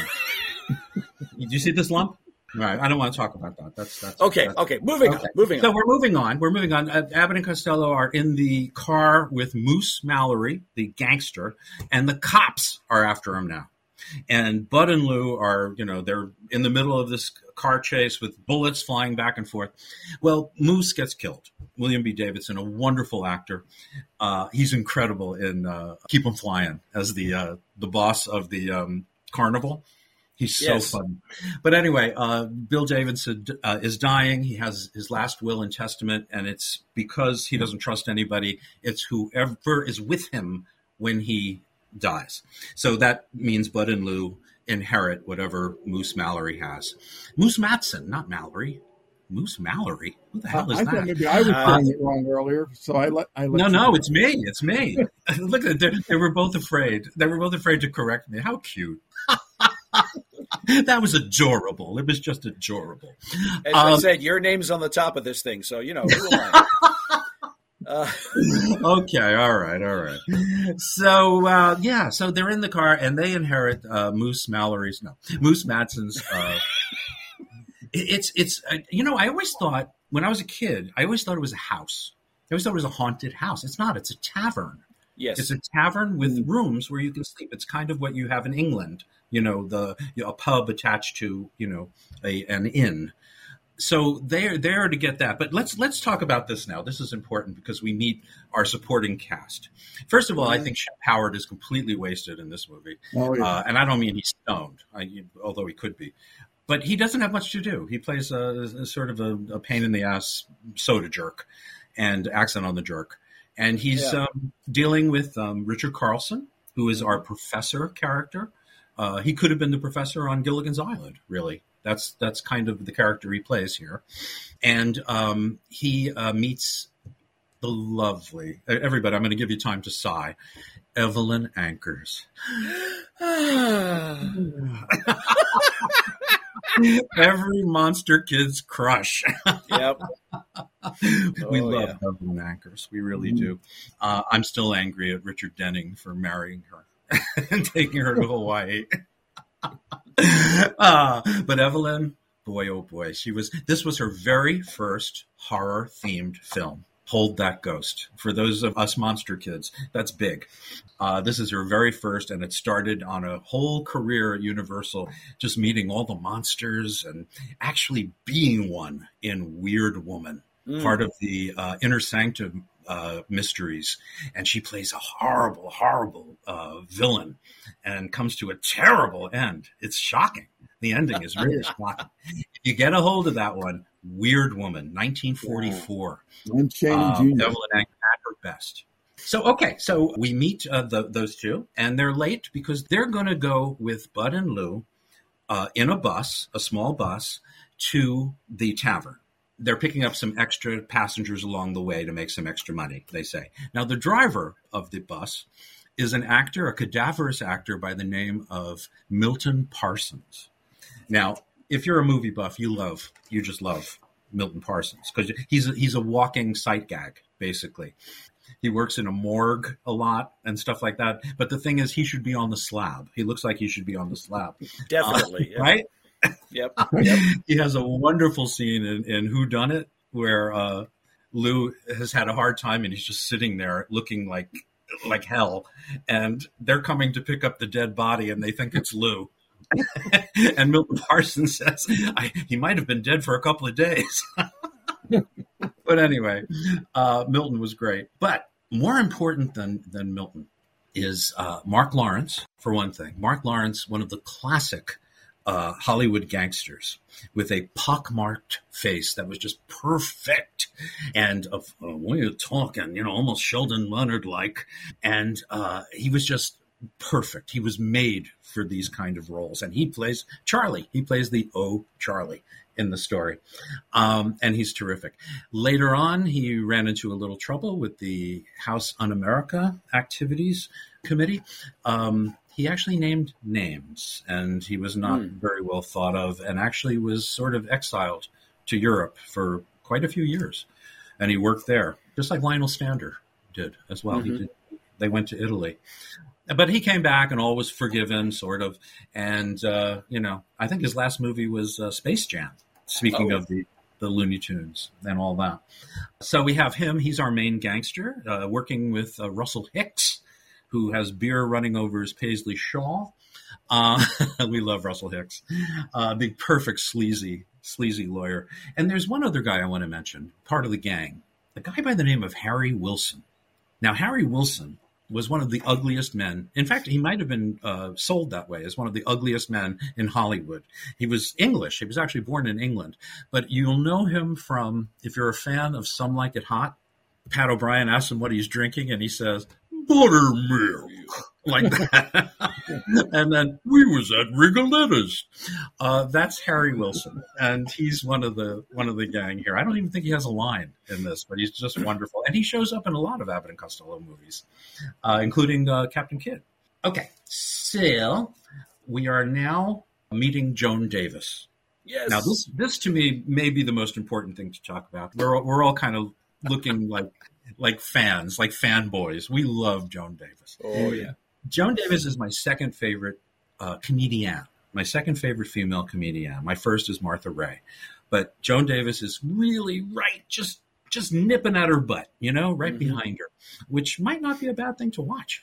Speaker 2: do you see this lump? Right, I don't want to talk about that. That's that's
Speaker 1: okay,
Speaker 2: that's-
Speaker 1: okay, moving on,
Speaker 2: Okay.
Speaker 1: moving
Speaker 2: So
Speaker 1: on.
Speaker 2: we're moving on. We're moving on. Uh, Abbott and Costello are in the car with Moose Mallory, the gangster, and the cops are after him now. And Bud and Lou are, you know, they're in the middle of this car chase with bullets flying back and forth. Well, Moose gets killed. William B. Davidson, a wonderful actor. Uh, he's incredible in uh, Keep 'em Flying as the uh, the boss of the um, carnival. He's so
Speaker 1: Yes.
Speaker 2: fun. But anyway, uh, Bill Davidson uh, is dying. He has his last will and testament, and it's because he doesn't trust anybody. It's whoever is with him when he dies. So that means Bud and Lou inherit whatever Moose Mallory has. Moose Matson, not Mallory. Moose Mallory? Who the hell is
Speaker 3: I
Speaker 2: that?
Speaker 3: thought maybe I was
Speaker 1: Uh,
Speaker 3: saying it wrong earlier, so I let I let
Speaker 2: No,
Speaker 3: you
Speaker 2: no,
Speaker 3: know.
Speaker 2: it's me. It's me. Look at it. They were both afraid. They were both afraid to correct me. How cute. That was adorable. It was just adorable.
Speaker 1: As I
Speaker 2: um,
Speaker 1: said, your name's on the top of this thing, so, you know, who am I? Uh,
Speaker 2: Okay, all right, all right. So, uh, yeah, so they're in the car and they inherit uh, Moose Mallory's, no, Moose Matson's. Uh, it- it's, it's, uh, you know, I always thought, when I was a kid, I always thought it was a house. I always thought it was a haunted house. It's not, it's a tavern.
Speaker 1: yes.
Speaker 2: It's a tavern with rooms where you can sleep. It's kind of what you have in England, you know, the you know, a pub attached to, you know, a, an inn. So they're there to get that. But let's let's talk about this now. This is important because we meet our supporting cast. First of all, I think Shep Howard is completely wasted in this movie.
Speaker 3: Oh, yeah.
Speaker 2: Uh, and I don't mean he's stoned, I, although he could be. But he doesn't have much to do. He plays a, a sort of a, a pain in the ass soda jerk and accent on the jerk. And he's
Speaker 1: Yeah.
Speaker 2: um, dealing with um, Richard Carlson, who is our professor character. Uh, he could have been the professor on Gilligan's Island, really. That's that's kind of the character he plays here. And um, he uh, meets the lovely, everybody, I'm going to give you time to sigh, Evelyn Ankers. Every monster kid's crush.
Speaker 1: Yep.
Speaker 2: We
Speaker 1: Oh,
Speaker 2: love
Speaker 1: yeah.
Speaker 2: Evelyn Ankers. We really do. Uh, I'm still angry at Richard Denning for marrying her and taking her to Hawaii. uh, but Evelyn, boy, oh boy, she was. This was her very first horror-themed film. Hold That Ghost. For those of us monster kids, that's big. Uh, this is her very first, and it started on a whole career at Universal, just meeting all the monsters and actually being one in Weird Woman,
Speaker 1: Mm.
Speaker 2: part of the uh, Inner Sanctum uh, mysteries. And she plays a horrible, horrible uh, villain and comes to a terrible end. It's shocking. The ending is really shocking. If you get a hold of that one, Weird Woman, nineteen forty-four.
Speaker 3: I'm Channing
Speaker 2: Um,
Speaker 3: Junior
Speaker 2: Evelyn Ankers at her best. So, okay, so we meet uh, the, those two, and they're late because they're going to go with Bud and Lou uh, in a bus, a small bus, to the tavern. They're picking up some extra passengers along the way to make some extra money, they say. Now, the driver of the bus is an actor, a cadaverous actor by the name of Milton Parsons. Now, if you're a movie buff, you love, you just love Milton Parsons because he's a, he's a walking sight gag, basically. He works in a morgue a lot and stuff like that. But the thing is, he should be on the slab. He looks like he should be on the slab.
Speaker 1: Definitely.
Speaker 2: Uh, right?
Speaker 1: Yep. Yep.
Speaker 2: He has a wonderful scene in, in Who Done It where uh, Lou has had a hard time and he's just sitting there looking like like hell. And they're coming to pick up the dead body and they think it's Lou. And Milton Parsons says, I, he might have been dead for a couple of days. But anyway, uh, Milton was great. But more important than, than Milton is uh, Mark Lawrence, for one thing. Mark Lawrence, one of the classic uh, Hollywood gangsters with a pockmarked face that was just perfect. And of uh, when you're talking, you know, almost Sheldon Leonard-like. And uh, he was just perfect. He was made for these kind of roles. And he plays Charlie. He plays the O Charlie in the story. Um, and he's terrific. Later on, he ran into a little trouble with the House Un-America Activities Committee. Um, he actually named names, and he was not mm. very well thought of, and actually was sort of exiled to Europe for quite a few years. And he worked there, just like Lionel Stander did as well. Mm-hmm. He did. They went to Italy. But he came back and all was forgiven, sort of. And, uh, you know, I think his last movie was uh, Space Jam, speaking oh. of the, the Looney Tunes and all that. So we have him. He's our main gangster, uh, working with uh, Russell Hicks, who has beer running over his Paisley shawl. Uh, we love Russell Hicks. Uh, the perfect sleazy, sleazy lawyer. And there's one other guy I want to mention, part of the gang, a guy by the name of Harry Wilson. Now, Harry Wilson was one of the ugliest men. In fact, he might have been uh, sold that way as one of the ugliest men in Hollywood. He was English. He was actually born in England. But you'll know him from, if you're a fan of Some Like It Hot, Pat O'Brien asks him what he's drinking, and he says, buttermilk, like that. And then, we was at Rigoletta's. Uh, that's Harry Wilson, and he's one of the one of the gang here. I don't even think he has a line in this, but he's just wonderful. And he shows up in a lot of Abbott and Costello movies, uh, including uh, Captain Kidd. Okay, so we are now meeting Joan Davis.
Speaker 1: Yes.
Speaker 2: Now, this, this to me may be the most important thing to talk about. We're we're all kind of looking like like fans, like fanboys. We love Joan Davis.
Speaker 1: Oh, yeah.
Speaker 2: Joan Davis is my second favorite uh, comedian, my second favorite female comedian. My first is Martha Raye. But Joan Davis is really right, just just nipping at her butt, you know, right mm-hmm. behind her, which might not be a bad thing to watch.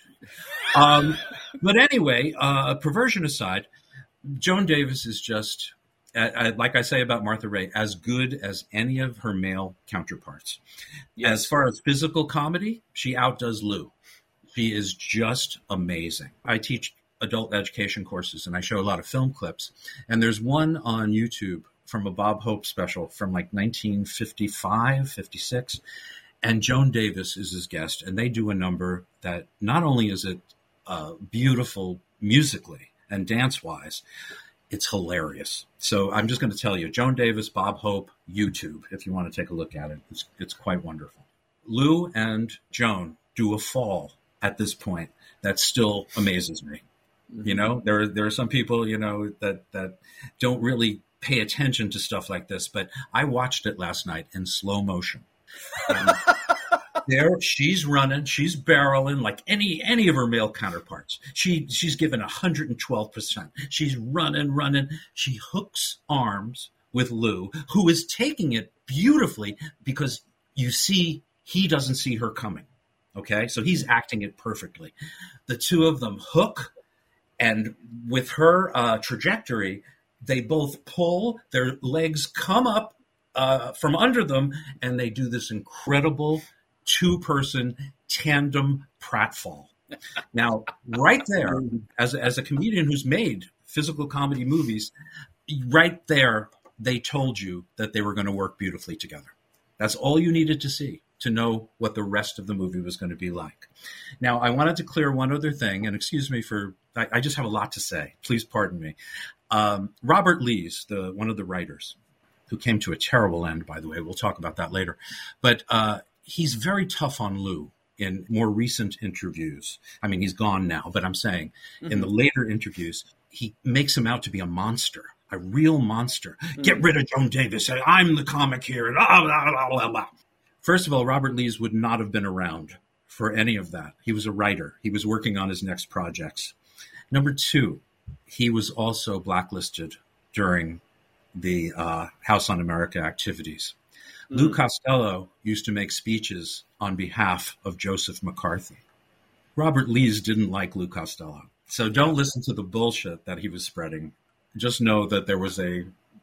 Speaker 2: Um, but anyway, uh, perversion aside, Joan Davis is just, uh, like I say about Martha Raye, as good as any of her male counterparts. Yes. As far as physical comedy, she outdoes Lou. She is just amazing. I teach adult education courses, and I show a lot of film clips. And there's one on YouTube from a Bob Hope special from like nineteen fifty-five, fifty-six. And Joan Davis is his guest. And they do a number that not only is it uh, beautiful musically and dance-wise, it's hilarious. So I'm just going to tell you, Joan Davis, Bob Hope, YouTube, if you want to take a look at it. It's, it's quite wonderful. Lou and Joan do a fall at this point that still amazes me. Mm-hmm. You know, there are, there are some people, you know, that, that don't really pay attention to stuff like this, but I watched it last night in slow motion. Um, there, she's running, she's barreling like any any of her male counterparts. She she's given one hundred twelve percent. She's running, running. She hooks arms with Lou, who is taking it beautifully because you see he doesn't see her coming. Okay, so he's acting it perfectly. The two of them hook, and with her uh, trajectory, they both pull, their legs come up uh, from under them, and they do this incredible two-person tandem pratfall. Now, right there, as, as a comedian who's made physical comedy movies, right there, they told you that they were going to work beautifully together. That's all you needed to see to know what the rest of the movie was going to be like. Now, I wanted to clear one other thing, and excuse me for, I, I just have a lot to say. Please pardon me. Um, Robert Lees, the one of the writers, who came to a terrible end, by the way. We'll talk about that later. But uh, he's very tough on Lou in more recent interviews. I mean, he's gone now, but I'm saying mm-hmm. in the later interviews, he makes him out to be a monster, a real monster. Mm-hmm. Get rid of Joan Davis. I'm the comic here. Blah, blah, blah, blah. First of all, Robert Lees would not have been around for any of that. He was a writer. He was working on his next projects. Number two, he was also blacklisted during the uh, House Un-America activities. Mm. Lou Costello used to make speeches on behalf of Joseph McCarthy. Robert Lees didn't like Lou Costello. So don't listen to the bullshit that he was spreading. Just know that there was a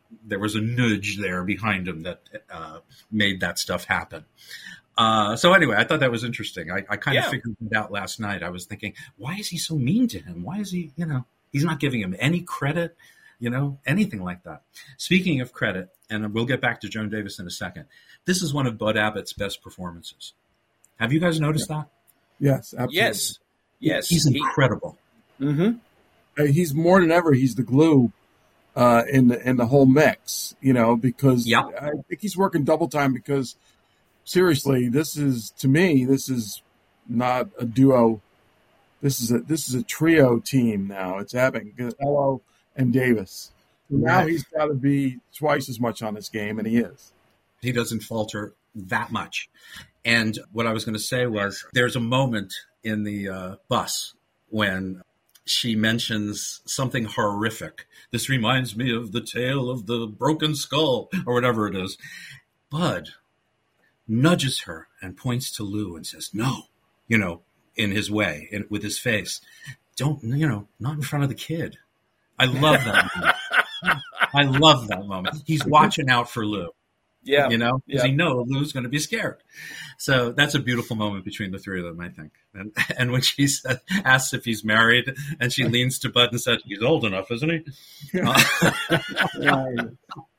Speaker 2: there was a nudge there behind him that uh, made that stuff happen. Uh, so anyway, I thought that was interesting. I, I kind
Speaker 1: Yeah.
Speaker 2: of figured it out last night. I was thinking, why is he so mean to him? Why is he, you know, he's not giving him any credit, you know, anything like that. Speaking of credit, and we'll get back to Joan Davis in a second, this is one of Bud Abbott's best performances. Have you guys noticed that?
Speaker 3: Yes, absolutely.
Speaker 1: Yes. Yes.
Speaker 2: He's
Speaker 1: He-
Speaker 2: incredible.
Speaker 1: Mhm.
Speaker 3: Uh, He's more than ever. He's the glue uh, in the in the whole mix. You know, because
Speaker 2: Yeah.
Speaker 3: I think he's working double time. Because seriously, this is to me, this is not a duo. This is a this is a trio team now. It's Abbott, Costello, and Davis. Now
Speaker 2: Right.
Speaker 3: he's got to be twice as much on this game, and he is.
Speaker 2: He doesn't falter that much. And what I was going to say was there's a moment in the uh, bus when she mentions something horrific. This reminds me of the tale of the broken skull or whatever it is. Bud nudges her and points to Lou and says, no, you know, in his way, in, with his face. Don't, you know, not in front of the kid. I love that moment. I love that moment. He's watching out for Lou.
Speaker 1: Yeah.
Speaker 2: You know, because
Speaker 1: Yeah.
Speaker 2: he knows Lou's going to be scared. So that's a beautiful moment between the three of them, I think. And and when she said, asks if he's married, and she leans to Bud and says, he's old enough, isn't he?
Speaker 3: Right.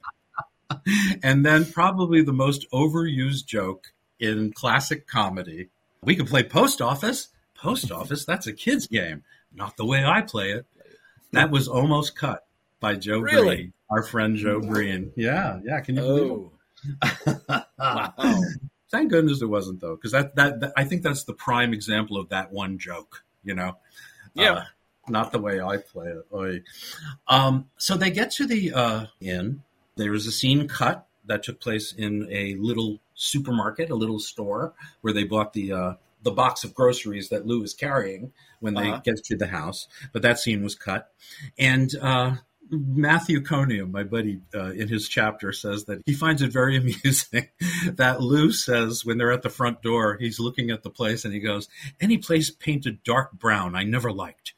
Speaker 2: And then probably the most overused joke in classic comedy. We can play post office. Post office, that's a kid's game. Not the way I play it. That was almost cut by Joe
Speaker 1: Really?
Speaker 2: Green, our friend Joe Green. Yeah, yeah. Can you believe it?
Speaker 1: Oh. Wow.
Speaker 2: Thank goodness it wasn't, though, because that, that that I think that's the prime example of that one joke. You know,
Speaker 1: Yeah.
Speaker 2: Uh, not the way I play it. Oy. Um, so they get to the uh, inn. There was a scene cut that took place in a little supermarket, a little store where they bought the uh, the box of groceries that Lou is carrying when they
Speaker 1: Uh-huh.
Speaker 2: get to the house. But that scene was cut, and uh, Matthew Conium, my buddy, uh, in his chapter says that he finds it very amusing that Lou says when they're at the front door, he's looking at the place and he goes, any place painted dark brown I never liked.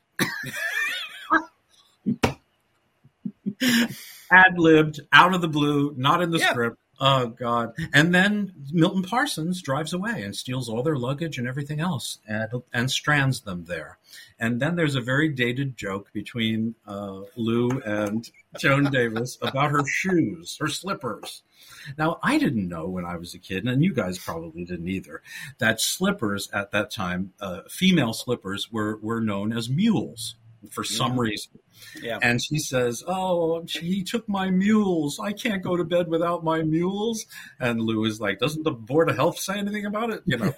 Speaker 2: Ad-libbed, out of the blue, not in the
Speaker 1: Yeah.
Speaker 2: script. Oh, God. And then Milton Parsons drives away and steals all their luggage and everything else and, and strands them there. And then there's a very dated joke between uh, Lou and Joan Davis about her shoes, her slippers. Now, I didn't know when I was a kid, and you guys probably didn't either, that slippers at that time, uh, female slippers, were, were known as mules for some
Speaker 1: Yeah.
Speaker 2: reason.
Speaker 1: Yeah.
Speaker 2: And she says, oh, he took my mules. I can't go to bed without my mules. And Lou is like, doesn't the Board of Health say anything about it? You know.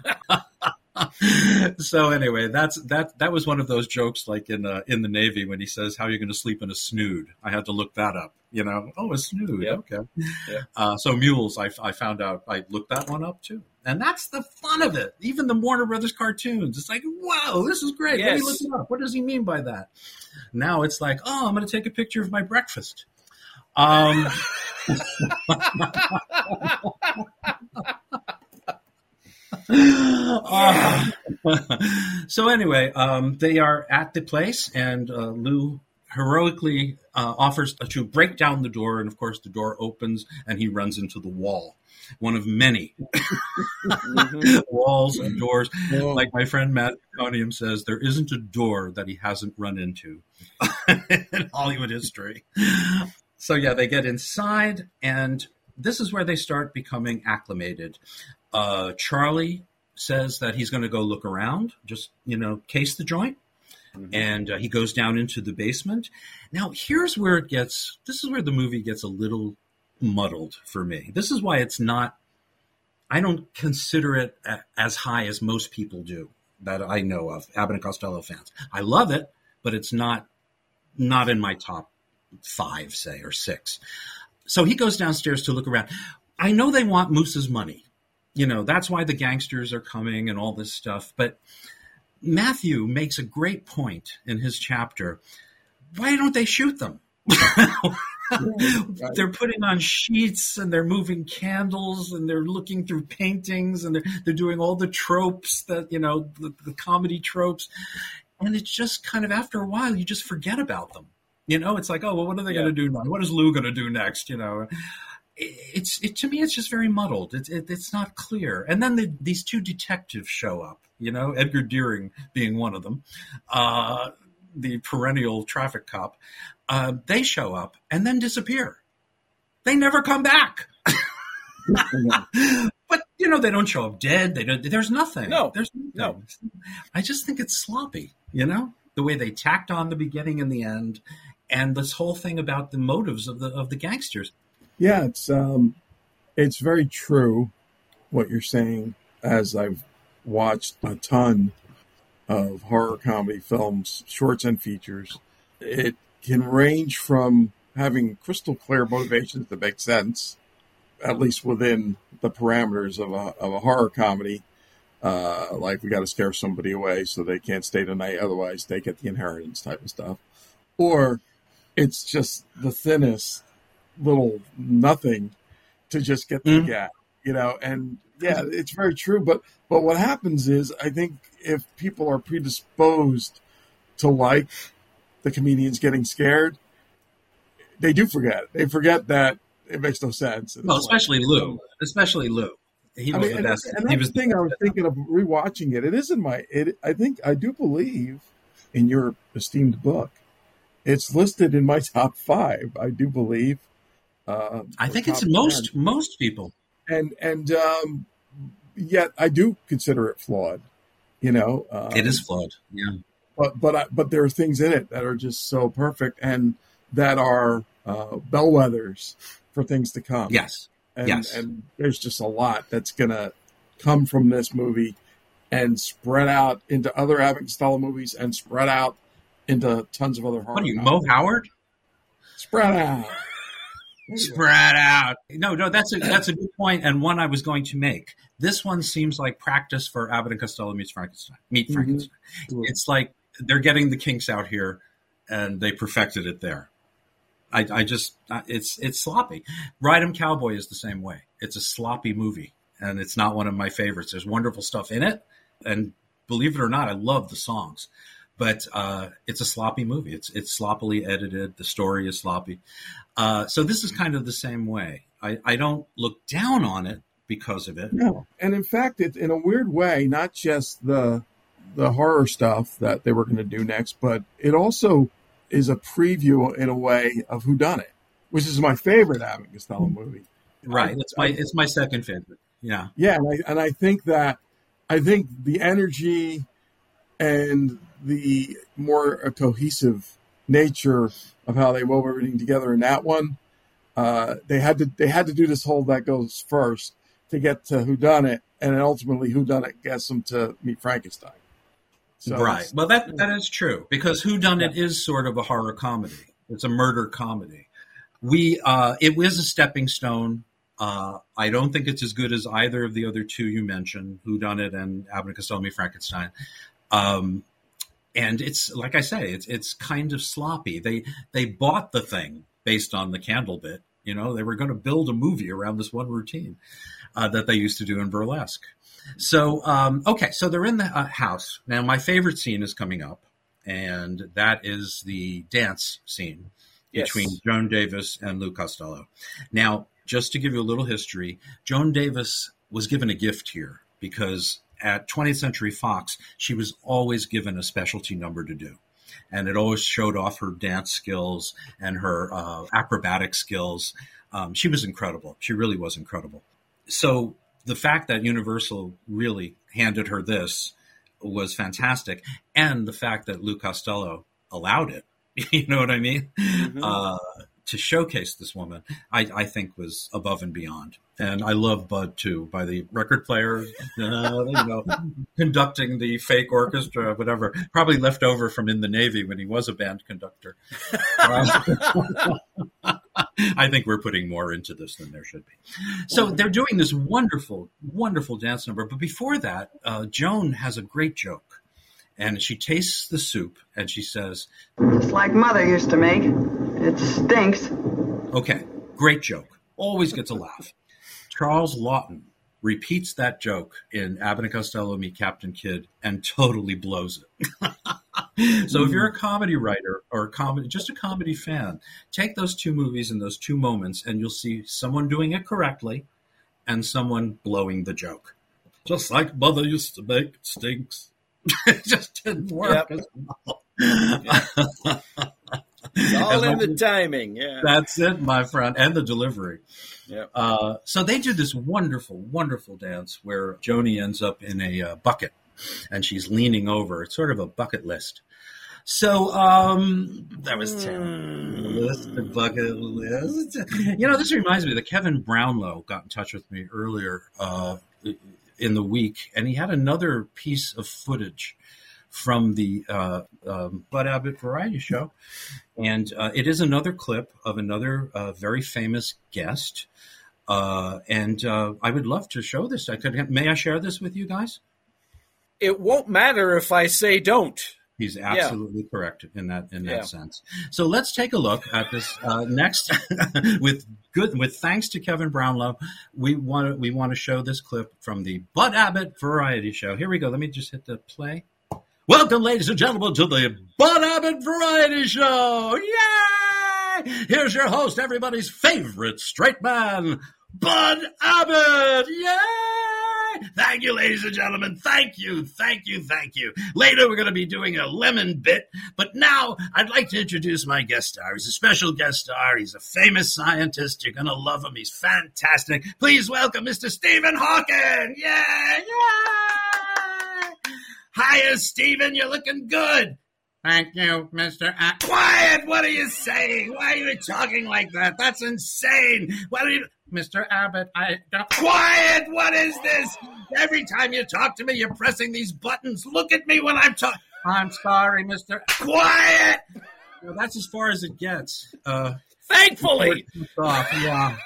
Speaker 2: So anyway, that's that. That was one of those jokes, like in uh, in the Navy when he says, "How are you going to sleep in a snood?" I had to look that up. You know, oh, a snood.
Speaker 1: Yep.
Speaker 2: Okay.
Speaker 1: Yeah.
Speaker 2: Uh, so mules, I, I found out. I looked that one up too, and that's the fun of it. Even the Warner Brothers cartoons, it's like, wow, this is great. Let me look
Speaker 1: Yes.
Speaker 2: it up. What does he mean by that? Now it's like, oh, I'm going to take a picture of my breakfast. Um. Uh, so anyway, um, they are at the place, and uh, Lou heroically uh, offers to break down the door, and of course the door opens, and he runs into the wall. One of many
Speaker 1: Mhm.
Speaker 2: walls and doors.
Speaker 3: Well,
Speaker 2: Like my friend Matt Conium says, there isn't a door that he hasn't run into in Hollywood history. So yeah, they get inside, and this is where they start becoming acclimated. Uh, Charlie says that he's going to go look around, just, you know, case the joint.
Speaker 1: Mhm.
Speaker 2: And uh, he goes down into the basement. Now, here's where it gets, this is where the movie gets a little muddled for me. This is why it's not, I don't consider it a, as high as most people do that I know of, Abbott and Costello fans. I love it, but it's not, not in my top five, say, or six. So he goes downstairs to look around. I know they want Moose's money. You know, that's why the gangsters are coming and all this stuff. But Matthew makes a great point in his chapter. Why don't they shoot them? They're putting on sheets and they're moving candles and they're looking through paintings and they're, they're doing all the tropes that, you know, the, the comedy tropes. And it's just kind of, after a while, you just forget about them. You know, it's like, oh, well, what are they
Speaker 1: Yeah.
Speaker 2: going to do now? What is Lou going to do next? You know, it's it to me, it's just very muddled. It's it, it's not clear. And then the, these two detectives show up. You know, Edgar Deering being one of them, uh, the perennial traffic cop. Uh, they show up and then disappear. They never come back. But you know, they don't show up dead. They don't. There's nothing.
Speaker 1: No.
Speaker 2: There's nothing.
Speaker 1: No.
Speaker 2: I just think it's sloppy. You know, the way they tacked on the beginning and the end, and this whole thing about the motives of the of the gangsters.
Speaker 3: Yeah, it's um, it's very true what you're saying. As I've watched a ton of horror comedy films, shorts and features, it can range from having crystal clear motivations that make sense, at least within the parameters of a of a horror comedy, uh, like we got to scare somebody away so they can't stay tonight, otherwise they get the inheritance type of stuff, or it's just the thinnest little nothing to just get the
Speaker 2: Mm.
Speaker 3: gag, you know. And yeah, it's very true. But but what happens is, I think if people are predisposed to like the comedians getting scared, they do forget. They forget that it makes no sense. And
Speaker 2: Well,
Speaker 3: it's like-
Speaker 2: especially Lou. Especially Lou. He
Speaker 3: I
Speaker 2: was
Speaker 3: mean,
Speaker 2: the
Speaker 3: and,
Speaker 2: best.
Speaker 3: and
Speaker 2: he
Speaker 3: that's
Speaker 2: was
Speaker 3: the thing I was thinking of rewatching it. It is in my. It. I think I do believe in your esteemed book. It's listed in my top five. I do believe. Uh,
Speaker 2: I
Speaker 3: or
Speaker 2: think it's
Speaker 3: top
Speaker 2: most
Speaker 3: ten.
Speaker 2: most people.
Speaker 3: and and um, yet I do consider it flawed. You know, um,
Speaker 2: It is flawed. Yeah.
Speaker 3: but but I, but there are things in it that are just so perfect and that are uh, bellwethers for things to come.
Speaker 2: Yes.
Speaker 3: And,
Speaker 2: Yes.
Speaker 3: and there's just a lot that's going to come from this movie and spread out into other Abbott and Costello movies and spread out into tons of other horror.
Speaker 2: What are you, Mo
Speaker 3: comedies.
Speaker 2: Howard?
Speaker 3: Spread out.
Speaker 2: Spread out. No, no, that's a that's a good point, and one I was going to make. This one seems like practice for Abbott and Costello meets Frankenstein. Meet
Speaker 3: Mhm.
Speaker 2: Frankenstein.
Speaker 3: Sure.
Speaker 2: It's like they're getting the kinks out here, and they perfected it there. I, I just it's it's sloppy. Ride 'em Cowboy is the same way. It's a sloppy movie, and it's not one of my favorites. There's wonderful stuff in it, and believe it or not, I love the songs. But uh, it's a sloppy movie. It's it's sloppily edited. The story is sloppy. Uh, so this is kind of the same way. I, I don't look down on it because of it.
Speaker 3: No, and in fact, it's in a weird way, not just the the horror stuff that they were going to do next, but it also is a preview in a way of Whodunit, which is my favorite Abbott and Costello movie.
Speaker 2: Right.
Speaker 3: I-
Speaker 2: It's my it's my second favorite. Yeah.
Speaker 3: Yeah, and I, and I think that I think the energy and the more uh, cohesive nature of how they wove everything together in that one, uh, they had to they had to do this whole that goes first to get to Whodunit, and then ultimately Whodunit gets them to meet Frankenstein. So
Speaker 2: right.
Speaker 3: it's-
Speaker 2: Well, that that is true because Whodunit is sort of a horror comedy. It's a murder comedy. We uh, it was a stepping stone. Uh, I don't think it's as good as either of the other two you mentioned, Whodunit and Abbott and Costello meet Frankenstein. Um, and it's like I say, it's it's kind of sloppy. They they bought the thing based on the Candle bit. You know, they were going to build a movie around this one routine uh, that they used to do in burlesque. So, um, okay, so they're in the uh, house. Now, my favorite scene is coming up, and that is the dance scene
Speaker 1: Yes.
Speaker 2: between Joan Davis and Lou Costello. Now, just to give you a little history, Joan Davis was given a gift here because at twentieth Century Fox, she was always given a specialty number to do. And it always showed off her dance skills and her uh, acrobatic skills. Um, she was incredible. She really was incredible. So the fact that Universal really handed her this was fantastic. And the fact that Lou Costello allowed it, you know what I mean?
Speaker 1: Mhm.
Speaker 2: Uh, to showcase this woman, I, I think was above and beyond. And I love Bud, too, by the record player, uh, you know, conducting the fake orchestra, whatever, probably left over from in the Navy when he was a band conductor. Uh, I think we're putting more into this than there should be. So they're doing this wonderful, wonderful dance number. But before that, uh, Joan has a great joke. And she tastes the soup and she says,
Speaker 6: Just like Mother used to make. It stinks.
Speaker 2: okay, great joke. Always gets a laugh. Charles Lawton repeats that joke in Abbott and Costello Meet Captain Kidd and totally blows it. So if you're a comedy writer or a comedy, just a comedy fan, take those two movies and those two moments, and you'll see someone doing it correctly and someone blowing the joke. Just like Mother used to make, it stinks. It just didn't work
Speaker 1: Yep.
Speaker 2: as well.
Speaker 1: It's all
Speaker 2: As
Speaker 1: in
Speaker 2: my-
Speaker 1: the timing. Yeah.
Speaker 2: That's it, my friend, and the delivery.
Speaker 1: Yep.
Speaker 2: Uh, so they do this wonderful, wonderful dance where Joni ends up in a uh, bucket, and she's leaning over. It's sort of a bucket list. So um, that was terrible. List, the bucket list. You know, this reminds me that Kevin Brownlow got in touch with me earlier uh, in the week, and he had another piece of footage from the uh, um, Bud Abbott Variety Show. And uh, it is another clip of another uh, very famous guest. Uh, and uh, I would love to show this. I could. May I share this with you guys?
Speaker 1: It won't matter if I say don't.
Speaker 2: He's absolutely yeah. correct in that in that
Speaker 1: yeah.
Speaker 2: sense. So let's take a look at this uh, next. with good, with thanks to Kevin Brownlow, we want to we want to show this clip from the Bud Abbott Variety Show. Here we go. Let me just hit the play. Welcome, ladies and gentlemen, to the Bud Abbott Variety Show. Yay! Here's your host, everybody's favorite straight man, Bud Abbott. Yay! Thank you, ladies and gentlemen. Thank you, thank you, thank you. Later, we're going to be doing a lemon bit, but now I'd like to introduce my guest star. He's a special guest star. He's a famous scientist. You're going to love him. He's fantastic. Please welcome Mister Stephen Hawking. Yeah, yeah. Hiya, Stephen. You're looking good. Thank you, Mister A- Quiet! What are you saying? Why are you talking like that? That's insane. What are you... Mister Abbott, I don't... Quiet! What is this? Every time you talk to me, you're pressing these buttons. Look at me when I'm talking. I'm sorry, Mister Quiet! Well, that's as far as it gets. Uh,
Speaker 1: Thankfully!
Speaker 2: Off. Yeah.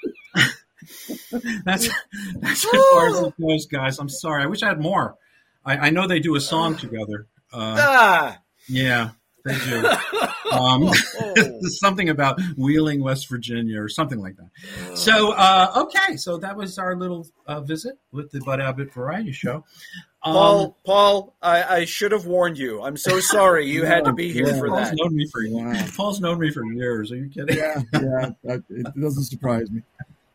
Speaker 2: that's, that's as far as it goes, guys. I'm sorry. I wish I had more. I, I know they do a song together. Uh,
Speaker 1: ah!
Speaker 2: Yeah, they do. Um, something about Wheeling, West Virginia, or something like that. So, uh, okay, so that was our little uh, visit with the Bud Abbott Variety Show. Um,
Speaker 1: Paul, Paul, I, I should have warned you. I'm so sorry you had to be here
Speaker 3: yeah,
Speaker 1: for
Speaker 2: Paul's
Speaker 1: that.
Speaker 2: known me for
Speaker 3: Wow.
Speaker 2: Paul's known me for years. Are you kidding?
Speaker 3: Yeah, yeah, that, it doesn't surprise me.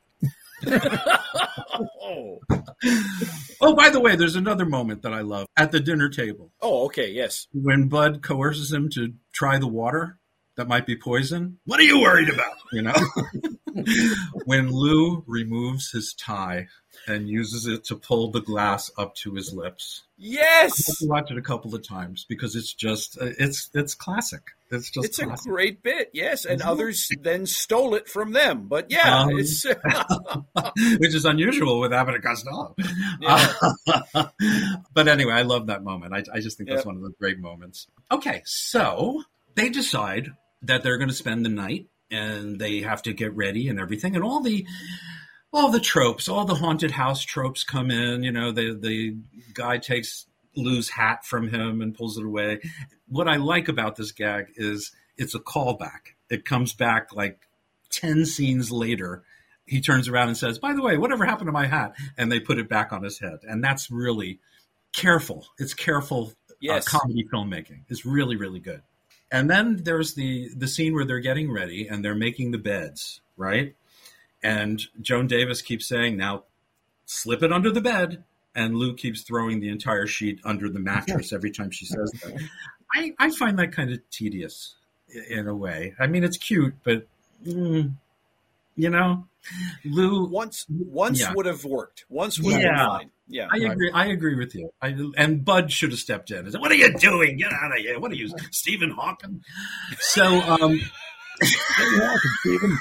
Speaker 1: oh.
Speaker 2: Oh, by the way, there's another moment that I love at the dinner table.
Speaker 1: oh, okay, yes.
Speaker 2: When Bud coerces him to try the water that might be poison. What are you worried about? You know? When Lou removes his tie and uses it to pull the glass up to his lips.
Speaker 1: Yes!
Speaker 2: I watched it a couple of times because it's just, it's it's classic. It's just
Speaker 1: It's
Speaker 2: classic.
Speaker 1: a great bit, yes, and others then stole it from them. But yeah,
Speaker 2: Um,
Speaker 1: it's
Speaker 2: Which is unusual with Abbott and Costello.
Speaker 1: Yeah.
Speaker 2: Uh, but anyway, I love that moment. I, I just think that's
Speaker 1: Yep.
Speaker 2: one of the great moments. Okay, so they decide that they're going to spend the night and they have to get ready and everything. And all the all the tropes, all the haunted house tropes come in. You know, the, the guy takes Lou's hat from him and pulls it away. What I like about this gag is it's a callback. It comes back like ten scenes later. He turns around and says, by the way, whatever happened to my hat? And they put it back on his head. And that's really careful. It's careful
Speaker 1: Yes.
Speaker 2: uh, comedy filmmaking. It's really, really good. And then there's the, the scene where they're getting ready and they're making the beds, right? And Joan Davis keeps saying, now slip it under the bed. And Lou keeps throwing the entire sheet under the mattress every time she says that. I, I find that kind of tedious in a way. I mean, it's cute, but, mm, you know, Lou.
Speaker 1: once once
Speaker 2: Yeah.
Speaker 1: would have worked. Once would have
Speaker 2: Yeah.
Speaker 1: been fine. Yeah.
Speaker 2: I agree. I agree with you. I, and Bud should have stepped in and said, "What are you doing? Get out of here! What are you, Stephen Hawking?" So, um,
Speaker 3: Stephen.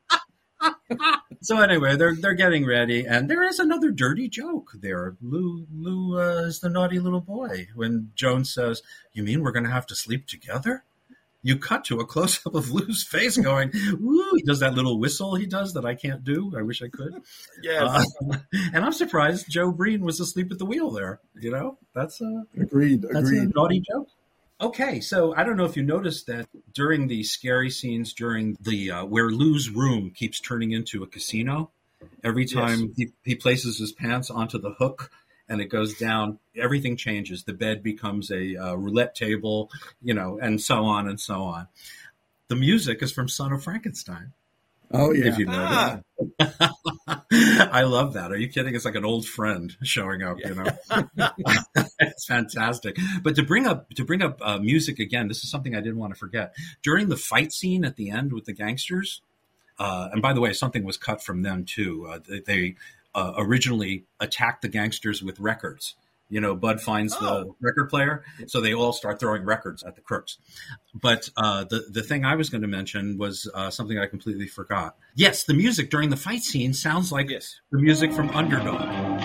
Speaker 2: so anyway, they're they're getting ready, and there is another dirty joke there. Lou Lou uh, is the naughty little boy when Joan says, "You mean we're going to have to sleep together?" You cut to a close-up of Lou's face going, "Woo!" He does that little whistle he does that I can't do. I wish I could.
Speaker 1: Yes.
Speaker 2: Uh, and I'm surprised Joe Breen was asleep at the wheel there. You know, that's a
Speaker 3: Agreed.
Speaker 2: that's a
Speaker 3: Agreed.
Speaker 2: naughty joke. Okay, so I don't know if you noticed that during the scary scenes, during the uh, where Lou's room keeps turning into a casino, every time he, he places his pants onto the hook and it goes down, everything changes. The bed becomes a uh, roulette table, you know, and so on and so on. The music is from Son of Frankenstein.
Speaker 3: Oh, yeah.
Speaker 2: If you know
Speaker 1: Ah.
Speaker 2: that. I love that. Are you kidding? It's like an old friend showing up, you know. It's fantastic. But to bring up to bring up uh, music again, this is something I didn't want to forget. During the fight scene at the end with the gangsters, uh, and by the way, something was cut from them too. Uh, they they uh, originally attacked the gangsters with records. You know, Bud finds
Speaker 1: Oh.
Speaker 2: the record player, so they all start throwing records at the crooks. But uh, the the thing I was going to mention was uh, something I completely forgot. Yes, the music during the fight scene sounds like
Speaker 1: Yes.
Speaker 2: the music from Underdog.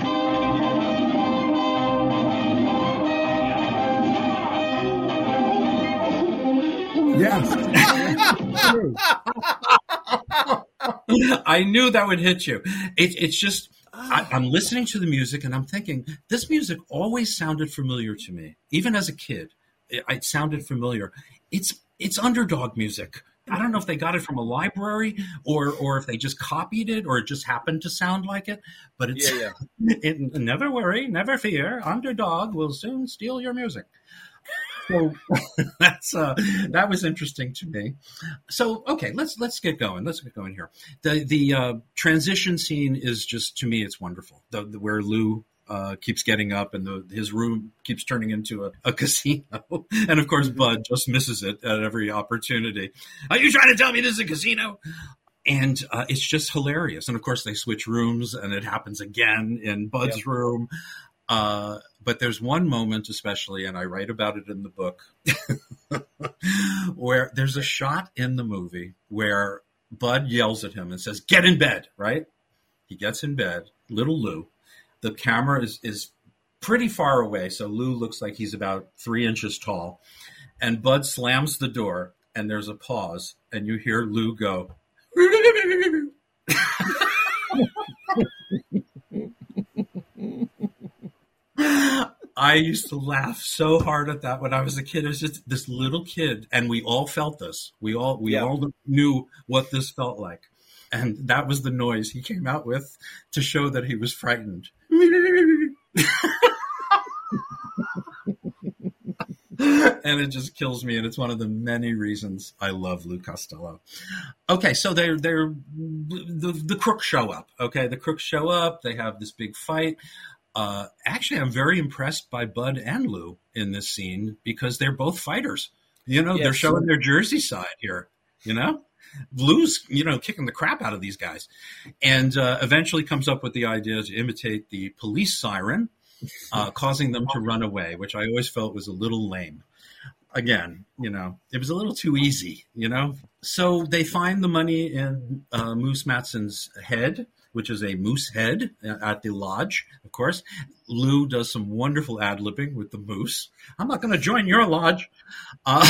Speaker 3: Yes. True.
Speaker 2: I knew that would hit you. It, it's just, I, I'm listening to the music and I'm thinking, this music always sounded familiar to me. Even as a kid, it, it sounded familiar. It's it's Underdog music. I don't know if they got it from a library or or if they just copied it or it just happened to sound like it. But it's
Speaker 1: Yeah, yeah.
Speaker 2: it, never worry, never fear. Underdog will soon steal your music. So that's uh, that was interesting to me. So okay, let's let's get going. Let's get going here. The the uh, transition scene is just, to me, it's wonderful. The, the where Lou uh, keeps getting up and the, his room keeps turning into a, a casino, and of course Bud just misses it at every opportunity. Are you trying to tell me this is a casino? And uh, it's just hilarious. And of course they switch rooms, and it happens again in Bud's
Speaker 1: Yep.
Speaker 2: room. Uh, but there's one moment especially, and I write about it in the book, where there's a shot in the movie where Bud yells at him and says, "Get in bed," right? He gets in bed, little Lou. The camera is, is pretty far away, so Lou looks like he's about three inches tall. And Bud slams the door, and there's a pause, and you hear Lou go, I used to laugh so hard at that when I was a kid. It was just this little kid, and we all felt this. We all we
Speaker 1: Yeah.
Speaker 2: all knew what this felt like, and that was the noise he came out with to show that he was frightened. And it just kills me, and it's one of the many reasons I love Lou Costello. Okay, so they're they're the the crooks show up. Okay, the crooks show up. They have this big fight. Uh, actually, I'm very impressed by Bud and Lou in this scene because they're both fighters. You know,
Speaker 1: Yes.
Speaker 2: they're showing their Jersey side here. You know, Lou's, you know, kicking the crap out of these guys, and uh, eventually comes up with the idea to imitate the police siren, uh, causing them to run away, which I always felt was a little lame. Again, you know, it was a little too easy, you know. So they find the money in uh, Moose Matson's head, which is a moose head at the lodge, of course. Lou does some wonderful ad-libbing with the moose. I'm not going to join your lodge. Uh,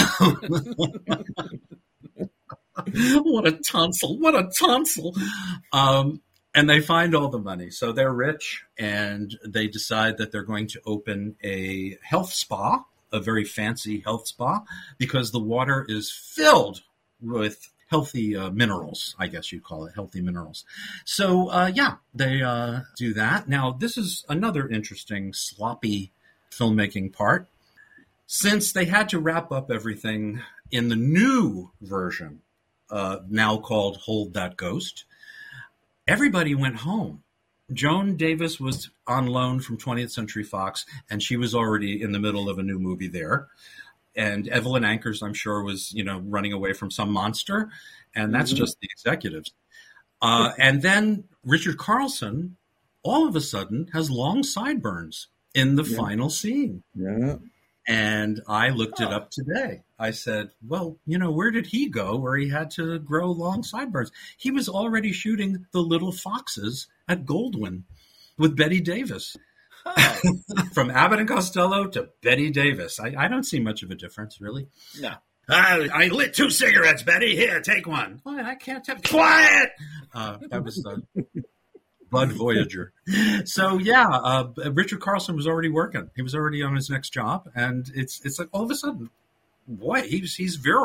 Speaker 2: what a tonsil. What a tonsil. Um, and they find all the money. So they're rich, and they decide that they're going to open a health spa, a very fancy health spa, because the water is filled with healthy uh, minerals, I guess you'd call it, healthy minerals. So, uh, yeah, they uh, do that. Now, this is another interesting, sloppy filmmaking part. Since they had to wrap up everything in the new version, uh, now called Hold That Ghost, everybody went home. Joan Davis was on loan from twentieth Century Fox, and she was already in the middle of a new movie there. And Evelyn Ankers, I'm sure, was, you know, running away from some monster. And that's
Speaker 3: Mm-hmm.
Speaker 2: just the executives. Uh, and then Richard Carlson, all of a sudden, has long sideburns in the
Speaker 3: Yeah.
Speaker 2: final scene.
Speaker 3: Yeah.
Speaker 2: And I looked it up today. I said, well, you know, where did he go where he had to grow long sideburns? He was already shooting The Little Foxes at Goldwyn with Betty Davis.
Speaker 1: Huh.
Speaker 2: From Abbott and Costello to Betty Davis. I, I don't see much of a difference, really.
Speaker 1: No.
Speaker 2: I, I lit two cigarettes, Betty. Here, take one. Well, I can't have quiet. Uh, that was uh, Bud Voyager. So yeah, uh, Richard Carlson was already working. He was already on his next job, and it's it's like all of a sudden, boy, he's he's virile.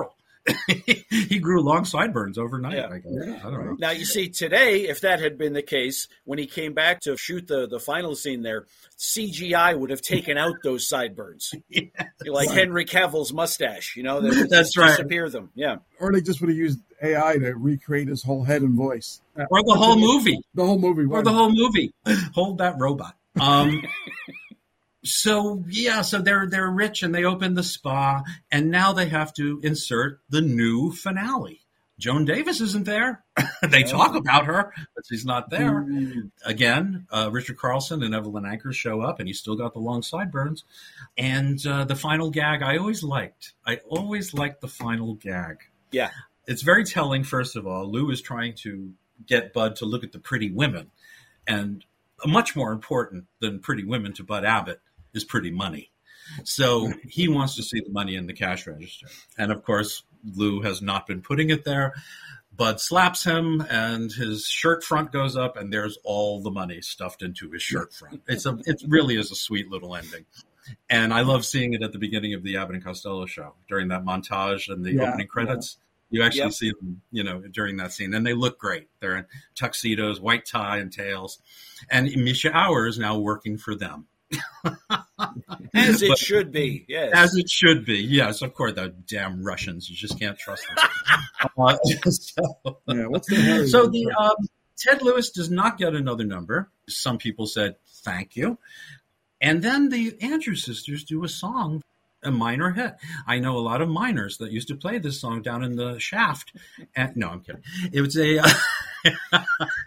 Speaker 2: he grew long sideburns overnight.
Speaker 1: Yeah.
Speaker 2: I guess. Yeah, I don't know.
Speaker 1: Now, you see, today, if that had been the case, when he came back to shoot the, the final scene there, C G I would have taken out those sideburns. Yes. Like Henry Cavill's mustache, you know? They would
Speaker 2: That's
Speaker 1: just
Speaker 2: right.
Speaker 1: disappear them, yeah.
Speaker 3: Or they just would have used A I to recreate his whole head and voice.
Speaker 2: Or the whole movie.
Speaker 3: The whole movie.
Speaker 2: Or the whole movie. Hold that robot. Um, so, yeah, so they're they're rich and they open the spa, and now they have to insert the new finale. Joan Davis isn't there. They talk about her, but she's not there. Mm. Again, uh, Richard Carlson and Evelyn Ankers show up, and he's still got the long sideburns. And uh, the final gag I always liked. I always liked the final gag.
Speaker 1: Yeah.
Speaker 2: It's very telling, first of all. Lou is trying to get Bud to look at the pretty women. And much more important than pretty women to Bud Abbott is pretty money. So he wants to see the money in the cash register. And, of course, Lou has not been putting it there. Bud slaps him, and his shirt front goes up, and there's all the money stuffed into his shirt front. It's a, it really is a sweet little ending. And I love seeing it at the beginning of the Abbott and Costello show, during that montage and the
Speaker 3: yeah,
Speaker 2: opening credits. Yeah. You actually
Speaker 1: yep.
Speaker 2: see them, you know, during that scene. And they look great. They're in tuxedos, white tie and tails. And Misha Auer is now working for them.
Speaker 1: As it
Speaker 2: but,
Speaker 1: should be, yes.
Speaker 2: As it should be, yes. Of course, the damn Russians. You just can't trust them. uh, so
Speaker 3: yeah, what's the
Speaker 2: so the um, Ted Lewis does not get another number. Some people said, thank you. And then the Andrews Sisters do a song, a minor hit. I know a lot of miners that used to play this song down in the shaft. And, no, I'm kidding. It was a... Uh,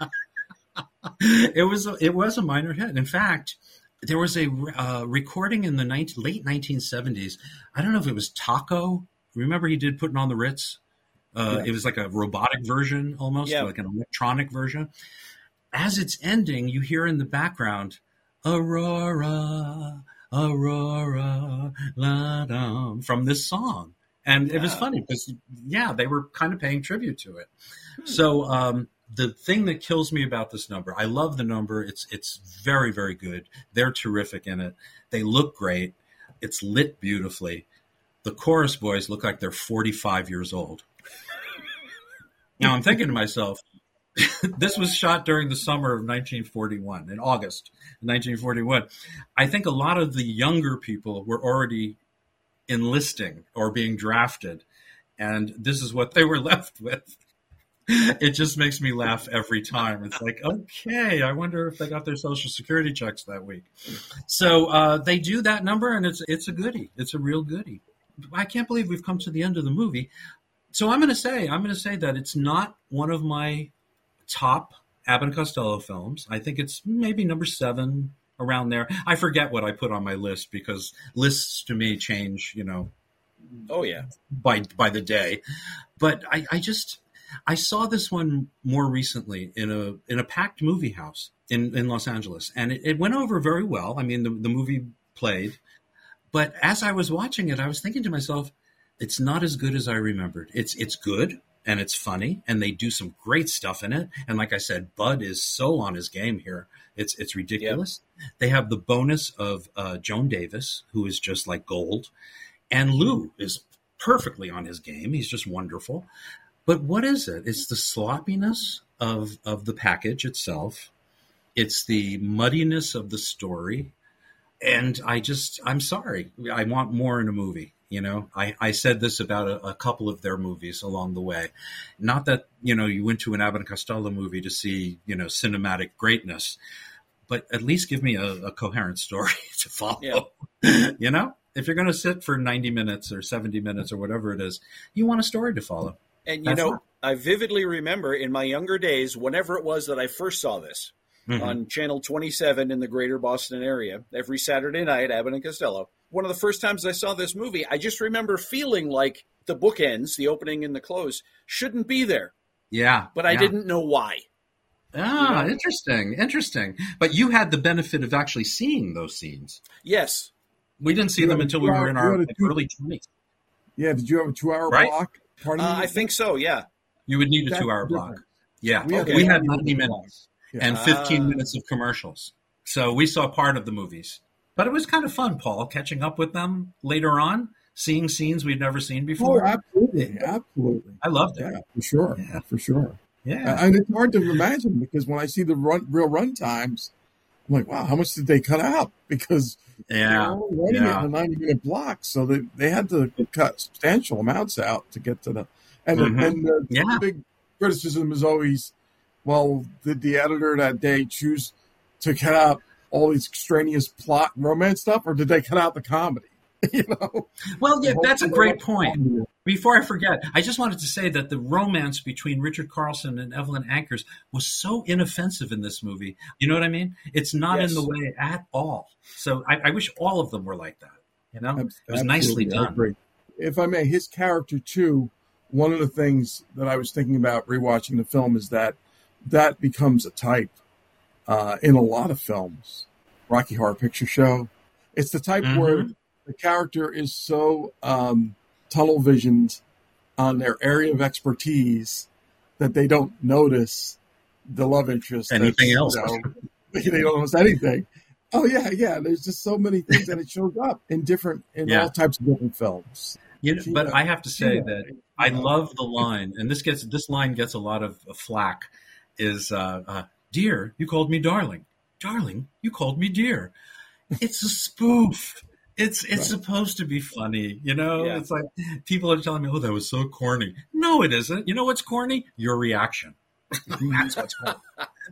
Speaker 2: it was a, it was a minor hit. In fact, there was a uh, recording in the nineteen, late nineteen seventies. I don't know if it was Taco. Remember he did Putting on the Ritz? Uh, yeah. It was like a robotic version almost, yeah. like an electronic version. As it's ending, you hear in the background, Aurora, Aurora, la dum, from this song. And it was yeah. funny because, yeah, they were kind of paying tribute to it. Hmm. So um, the thing that kills me about this number, I love the number. It's it's very, very good. They're terrific in it. They look great. It's lit beautifully. The chorus boys look like they're forty-five years old. Now I'm thinking to myself, this was shot during the summer of nineteen forty-one, in August nineteen forty-one. I think a lot of the younger people were already enlisting or being drafted, and this is what they were left with. It just makes me laugh every time. It's like, okay, I wonder if they got their Social Security checks that week. So uh, they do that number, and it's it's a goodie. It's a real goodie. I can't believe we've come to the end of the movie. So I'm going to say, I'm going to say that it's not one of my top Abbott and Costello films. I think it's maybe number seven, around there. I forget what I put on my list because lists to me change, you know.
Speaker 1: Oh yeah,
Speaker 2: by by the day. But I, I just I saw this one more recently in a in a packed movie house in, in Los Angeles, and it, it went over very well. I mean, the the movie played, but as I was watching it, I was thinking to myself, it's not as good as I remembered. It's it's good. And it's funny, and they do some great stuff in it. And like I said, Bud is so on his game here. It's it's ridiculous. Yep. They have the bonus of uh, Joan Davis, who is just like gold. And Lou is perfectly on his game. He's just wonderful. But what is it? It's the sloppiness of, of the package itself. It's the muddiness of the story. And I just, I'm sorry. I want more in a movie. You know, I, I said this about a, a couple of their movies along the way. Not that, you know, you went to an Abbott and Costello movie to see, you know, cinematic greatness, but at least give me a, a coherent story to follow. Yeah. You know, if you're going to sit for ninety minutes or seventy minutes or whatever it is, you want a story to follow.
Speaker 1: And, you That's know, not- I vividly remember in my younger days, whenever it was that I first saw this mm-hmm. on Channel twenty-seven in the greater Boston area, every Saturday night, Abbott and Costello. One of the first times I saw this movie, I just remember feeling like the bookends, the opening and the close, shouldn't be there.
Speaker 2: Yeah.
Speaker 1: But I
Speaker 2: yeah.
Speaker 1: didn't know why.
Speaker 2: Ah, you know? interesting, interesting. But you had the benefit of actually seeing those scenes.
Speaker 1: Yes.
Speaker 2: We didn't see
Speaker 3: you
Speaker 2: them until we were in our like,
Speaker 3: two,
Speaker 2: early twenties.
Speaker 3: Yeah, did you have a two-hour
Speaker 2: right?
Speaker 3: block?
Speaker 1: Uh, I think so, yeah.
Speaker 2: You would need a
Speaker 3: That's
Speaker 2: two-hour
Speaker 3: different.
Speaker 2: block. Yeah,
Speaker 3: we,
Speaker 2: okay.
Speaker 3: had,
Speaker 2: we had ninety minutes yeah. and fifteen
Speaker 1: uh,
Speaker 2: minutes of commercials. So we saw part of the movies. But it was kind of fun, Paul, catching up with them later on, seeing scenes we'd never seen
Speaker 3: Oh,
Speaker 2: before.
Speaker 3: absolutely, absolutely.
Speaker 2: I loved it.
Speaker 3: Yeah, for sure,
Speaker 2: Yeah.
Speaker 3: for sure.
Speaker 2: Yeah.
Speaker 3: And it's hard to imagine because when I see the run, real run times, I'm like, wow, how much did they cut out? Because
Speaker 2: Yeah.
Speaker 3: they're all running
Speaker 2: Yeah.
Speaker 3: it in a ninety minute block, so they they had to cut substantial amounts out to get to the. And
Speaker 2: Mhm.
Speaker 3: and the,
Speaker 2: Yeah.
Speaker 3: the big criticism is always, well, did the editor that day choose to cut out all these extraneous plot and romance stuff, or did they cut out the comedy? You know.
Speaker 2: Well, yeah,
Speaker 3: The whole-
Speaker 2: that's a
Speaker 3: the
Speaker 2: great
Speaker 3: whole
Speaker 2: point.
Speaker 3: comedy.
Speaker 2: Before I forget, I just wanted to say that the romance between Richard Carlson and Evelyn Ankers was so inoffensive in this movie. You know what I mean? It's not
Speaker 1: Yes.
Speaker 2: in the way at all. So I, I wish all of them were like that. You know,
Speaker 3: Abs-
Speaker 2: it was nicely
Speaker 3: absolutely, I
Speaker 2: done.
Speaker 3: agree. If I may, his character too. One of the things that I was thinking about rewatching the film is that that becomes a type uh, in a lot of films. Rocky Horror Picture Show. It's the type
Speaker 2: Mhm.
Speaker 3: where the character is so um, tunnel visioned on their area of expertise that they don't notice the love interest.
Speaker 2: Anything
Speaker 3: that's,
Speaker 2: else.
Speaker 3: you know, they don't notice anything. Oh yeah, yeah. There's just so many things, and it shows up in different, in
Speaker 2: Yeah.
Speaker 3: all types of different films.
Speaker 2: You know, but
Speaker 3: Gina-
Speaker 2: I have to say
Speaker 3: Gina,
Speaker 2: that
Speaker 3: you
Speaker 2: I
Speaker 3: know,
Speaker 2: love the line, and this gets this line gets a lot of flack. Is uh, uh, dear, you called me darling. Darling, you called me dear. It's a spoof. It's it's
Speaker 3: Right.
Speaker 2: supposed to be funny, you know.
Speaker 1: Yeah.
Speaker 2: It's like people are telling me, "Oh, that was so corny." No, it isn't. You know what's corny? Your reaction. That's what's corny.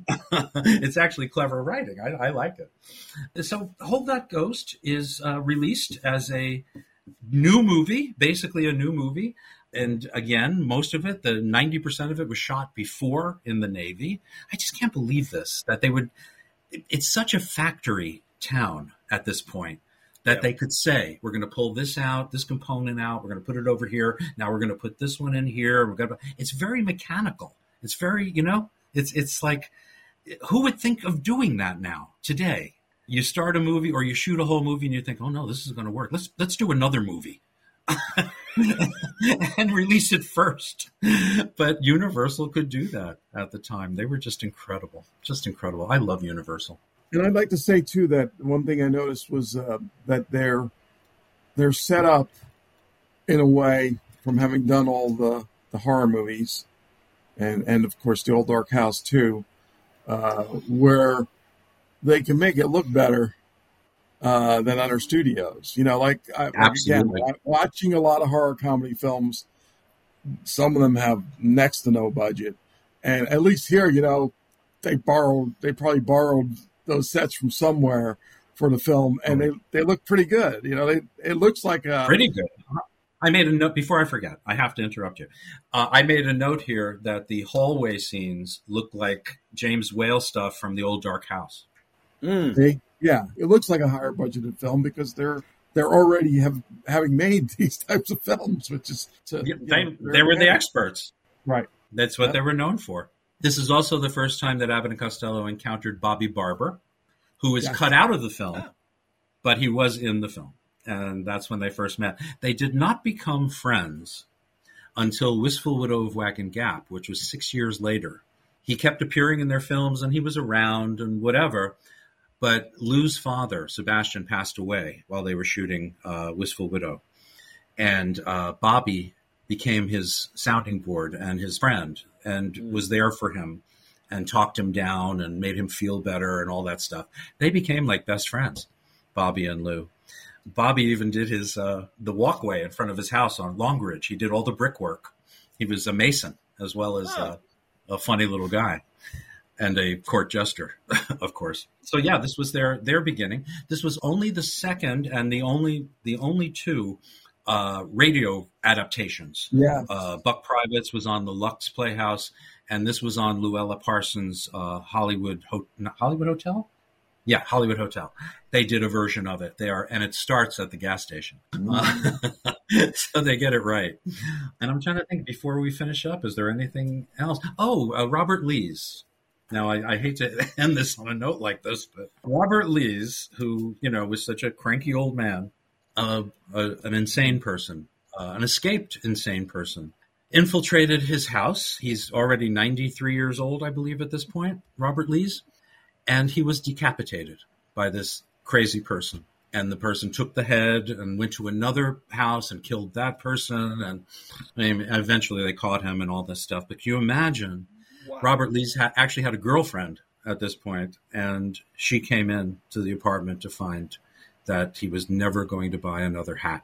Speaker 2: It's actually clever writing. I, I like it. So, Hold That Ghost is uh, released as a new movie, basically a new movie. And again, most of it, the ninety percent of it was shot before in the Navy. I just can't believe this, that they would, it, it's such a factory town at this point that
Speaker 1: Yeah.
Speaker 2: they could say, we're going to pull this out, this component out, we're going to put it over here. Now we're going to put this one in here. We're going to, it's very mechanical. It's very, you know, it's, it's like, who would think of doing that now today? You start a movie or you shoot a whole movie and you think, oh no, this is going to work. Let's let's do another movie and release it first. But Universal could do that at the time. They were just incredible, just incredible. I love Universal.
Speaker 3: And I'd like to say too that one thing I noticed was uh, that they're they're set up in a way from having done all the, the horror movies, and and of course the Old Dark House too, uh, where they can make it look better uh, than other studios. You know, like, I, like
Speaker 2: Absolutely.
Speaker 3: again, watching a lot of horror comedy films, some of them have next to no budget, and at least here, you know, they borrowed, they probably borrowed those sets from somewhere for the film, and they, they look pretty good. You know, they, it looks like a
Speaker 2: Pretty good. I made a note before I forget. I have to interrupt you. Uh, I made a note here that the hallway scenes look like James Whale stuff from the Old Dark House.
Speaker 1: Mm.
Speaker 3: They, yeah, it looks like a higher budgeted film because they're they're already have having made these types of films, which is to,
Speaker 2: Yeah,
Speaker 3: you
Speaker 2: they,
Speaker 3: know,
Speaker 2: they were the
Speaker 3: they're-
Speaker 2: experts.
Speaker 3: right.
Speaker 2: That's what
Speaker 3: Yep.
Speaker 2: they were known for. This is also the first time that Abbott and Costello encountered Bobby Barber, who was
Speaker 3: Yes.
Speaker 2: cut out of the film,
Speaker 1: Oh.
Speaker 2: but he was in the film. And that's when they first met. They did not become friends until Wistful Widow of Wagon Gap, which was six years later. He kept appearing in their films and he was around and whatever. But Lou's father, Sebastian, passed away while they were shooting uh, Wistful Widow. And uh, Bobby became his sounding board and his friend and
Speaker 1: Mm.
Speaker 2: was there for him and talked him down and made him feel better and all that stuff. They became like best friends, Bobby and Lou. Bobby even did his uh, the walkway in front of his house on Longridge. He did all the brickwork. He was a mason as well as uh, a funny little guy and a court jester, of course. So yeah, this was their their beginning. This was only the second and the only the only two uh, radio adaptations.
Speaker 3: Yeah.
Speaker 2: Uh, Buck Privates was on the Lux Playhouse, and this was on Luella Parsons' uh, Hollywood Ho- not Hollywood Hotel. Yeah, Hollywood Hotel. They did a version of it there, and it starts at the gas station. Uh, so they get it right. And I'm trying to think, before we finish up, is there anything else? Oh, uh, Robert Lees. Now, I, I hate to end this on a note like this, but Robert Lees, who, you know, was such a cranky old man, uh, a, an insane person, uh, an escaped insane person, infiltrated his house. He's already ninety-three years old, I believe, at this point, Robert Lees. And he was decapitated by this crazy person. and the person took the head and went to another house and killed that person. And I mean, eventually they caught him and all this stuff. But can you imagine, wow. Robert Lee's ha- actually had a girlfriend at this point, and she came in to the apartment to find that he was never going to buy another hat.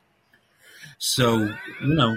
Speaker 2: So, you know,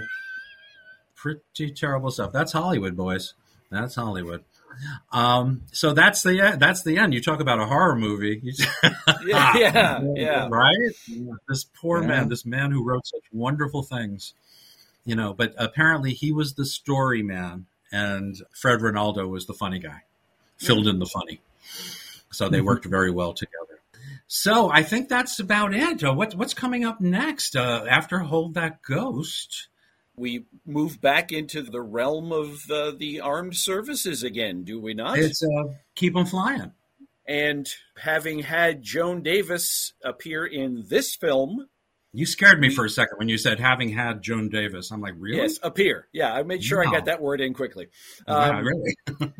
Speaker 2: pretty terrible stuff. That's Hollywood, boys. That's Hollywood. Um, so that's the that's the end. You talk about a horror movie.
Speaker 1: yeah, yeah, yeah.
Speaker 2: Right? This poor
Speaker 3: yeah.
Speaker 2: man, this man who wrote such wonderful things, you know, but apparently he was the story man and Fred Ronaldo was the funny guy, filled in the funny. So they worked very well together. So I think that's about it. Uh, what, what's coming up next uh, after Hold That Ghost?
Speaker 1: We move back into the realm of uh, the armed services again, do we not?
Speaker 2: It's uh, Keep 'em Flying.
Speaker 1: And having had Joan Davis appear in this film.
Speaker 2: You scared me
Speaker 1: we,
Speaker 2: for a second when you said having had Joan Davis. I'm like, really?
Speaker 1: Yes, appear. Yeah, I made sure
Speaker 2: no.
Speaker 1: I got that word in quickly. Um,
Speaker 2: yeah, really?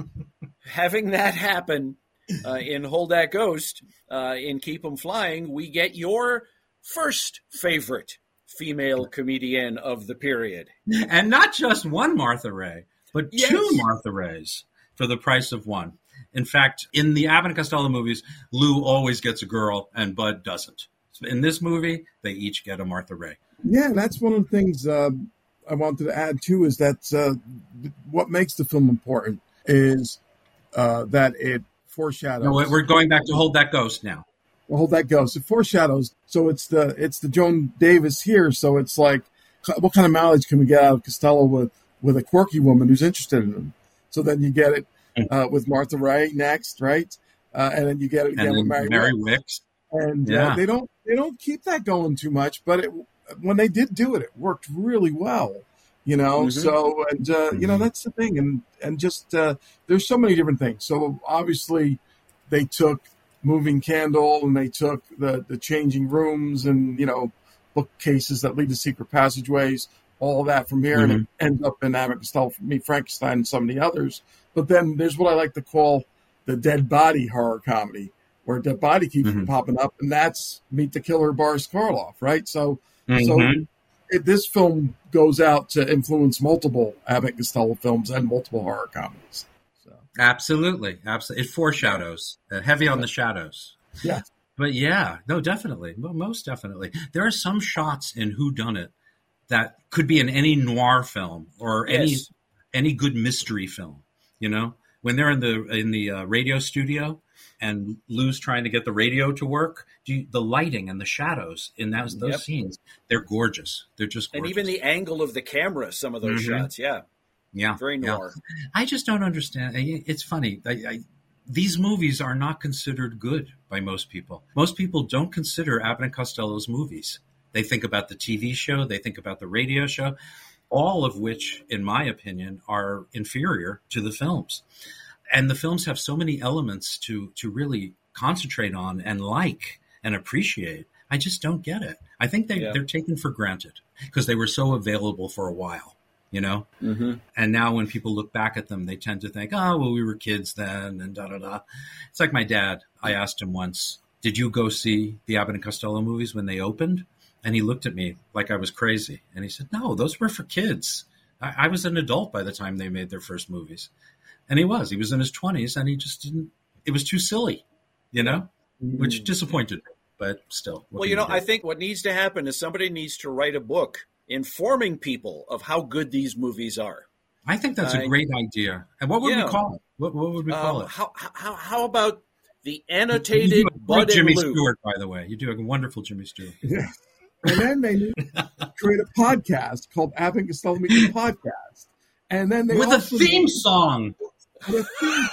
Speaker 1: having that happen uh, in Hold That Ghost, uh, in Keep 'em Flying, we get your first favorite female comedian of the period.
Speaker 2: And not just one Martha Raye, but
Speaker 1: yes.
Speaker 2: two Martha Rays for the price of one. In fact, in the Abbott and Costello movies, Lou always gets a girl and Bud doesn't. In this movie, they each get a Martha Raye.
Speaker 3: Yeah, that's one of the things uh, I wanted to add, too, is that uh, what makes the film important is uh, that it foreshadows.
Speaker 2: No, we're going back to Hold That Ghost now.
Speaker 3: Hold That Ghost. It foreshadows. So it's the it's the Joan Davis here. So it's like, what kind of mileage can we get out of Costello with, with a quirky woman who's interested in him? So then you get it uh, with Martha Raye next, right? Uh, and then you get it again
Speaker 2: and
Speaker 3: with Mary,
Speaker 2: Mary
Speaker 3: Wicks.
Speaker 2: Wicks.
Speaker 3: And
Speaker 2: yeah.
Speaker 3: uh, they don't they don't keep that going too much, but it, when they did do it, it worked really well. You know, mm-hmm. so and uh, mm-hmm. you know that's the thing, and and just uh, there's so many different things. So obviously, they took Moving Candle, and they took the, the changing rooms and, you know, bookcases that lead to secret passageways, all of that from here, mm-hmm. and it ends up in Abbott and Costello, Meet Frankenstein, and some of the others. But then there's what I like to call the dead body horror comedy, where a dead body keeps mm-hmm. popping up, and that's Meet the Killer Boris Karloff, right? So, mm-hmm. so it, this film goes out to influence multiple Abbott and Costello films and multiple horror comedies.
Speaker 2: Absolutely. Absolutely. It foreshadows, uh, heavy on the shadows.
Speaker 3: Yeah.
Speaker 2: But yeah, no, definitely. Well, most definitely. There are some shots in Whodunit that could be in any noir film or any
Speaker 1: yes.
Speaker 2: any good mystery film, you know? When they're in the in the uh, radio studio and Lou's trying to get the radio to work, do you, the lighting and the shadows in those, those yep. scenes, they're gorgeous. They're just gorgeous.
Speaker 1: And even the angle of the camera, some of those mm-hmm. shots, yeah.
Speaker 2: Yeah,
Speaker 1: very noir.
Speaker 2: Yeah. I just don't understand. It's funny. I, I, these movies are not considered good by most people. Most people don't consider Abbott and Costello's movies. They think about the T V show. They think about the radio show, all of which, in my opinion, are inferior to the films. And the films have so many elements to to really concentrate on and like and appreciate. I just don't get it. I think they, yeah. they're taken for granted because they were so available for a while. You know, mm-hmm. and now when people look back at them, they tend to think, oh, well, we were kids then and da da da. It's like my dad. I asked him once, did you go see the Abbott and Costello movies when they opened? And he looked at me like I was crazy. And he said, no, those were for kids. I, I was an adult by the time they made their first movies. And he was. He was in his twenties and he just didn't. It was too silly, you know, mm-hmm. which disappointed me. But still.
Speaker 1: Well, you know, I think what needs to happen is somebody needs to write a book informing people of how good these movies are.
Speaker 2: I think that's uh, a great idea. And what would
Speaker 1: yeah.
Speaker 2: we call it? What, what would we call
Speaker 1: um,
Speaker 2: it?
Speaker 1: How, how how about the annotated
Speaker 2: you do
Speaker 1: Bud
Speaker 2: Jimmy
Speaker 1: and Lou?
Speaker 2: Stewart, by the way. You do a wonderful Jimmy Stewart.
Speaker 3: Yeah. And then they create a podcast called Abbott and Costello Meet the Podcast. And then they
Speaker 2: with a theme
Speaker 3: need,
Speaker 2: song.
Speaker 3: With a theme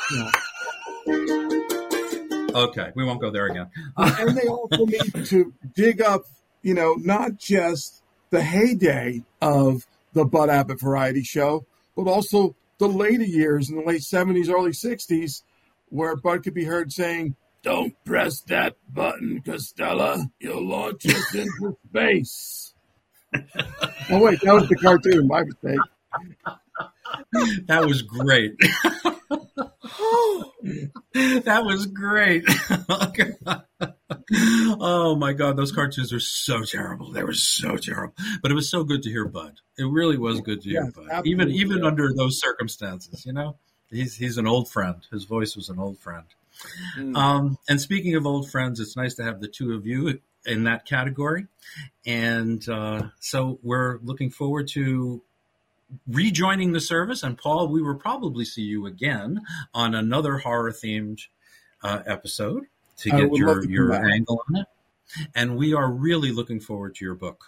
Speaker 3: song.
Speaker 2: Okay, we won't go there again.
Speaker 3: And they also need to dig up, you know, not just the heyday of the Bud Abbott variety show, but also the later years in the late seventies, early sixties, where Bud could be heard saying, "Don't press that button, Costello. You'll launch us into space." Oh, wait, that was the cartoon. My mistake.
Speaker 2: That was great. That was great. Oh my God, those cartoons were so terrible. They were so terrible. But it was so good to hear Bud. It really was good to hear
Speaker 3: Yes,
Speaker 2: Bud.
Speaker 3: absolutely.
Speaker 2: Even even under those circumstances, you know? He's he's an old friend. His voice was an old friend. Mm. Um, and speaking of old friends, it's nice to have the two of you in that category. And uh, so we're looking forward to rejoining the service. And Paul, we will probably see you again on another horror-themed uh, episode to get your, to your angle on it. And we are really looking forward to your book.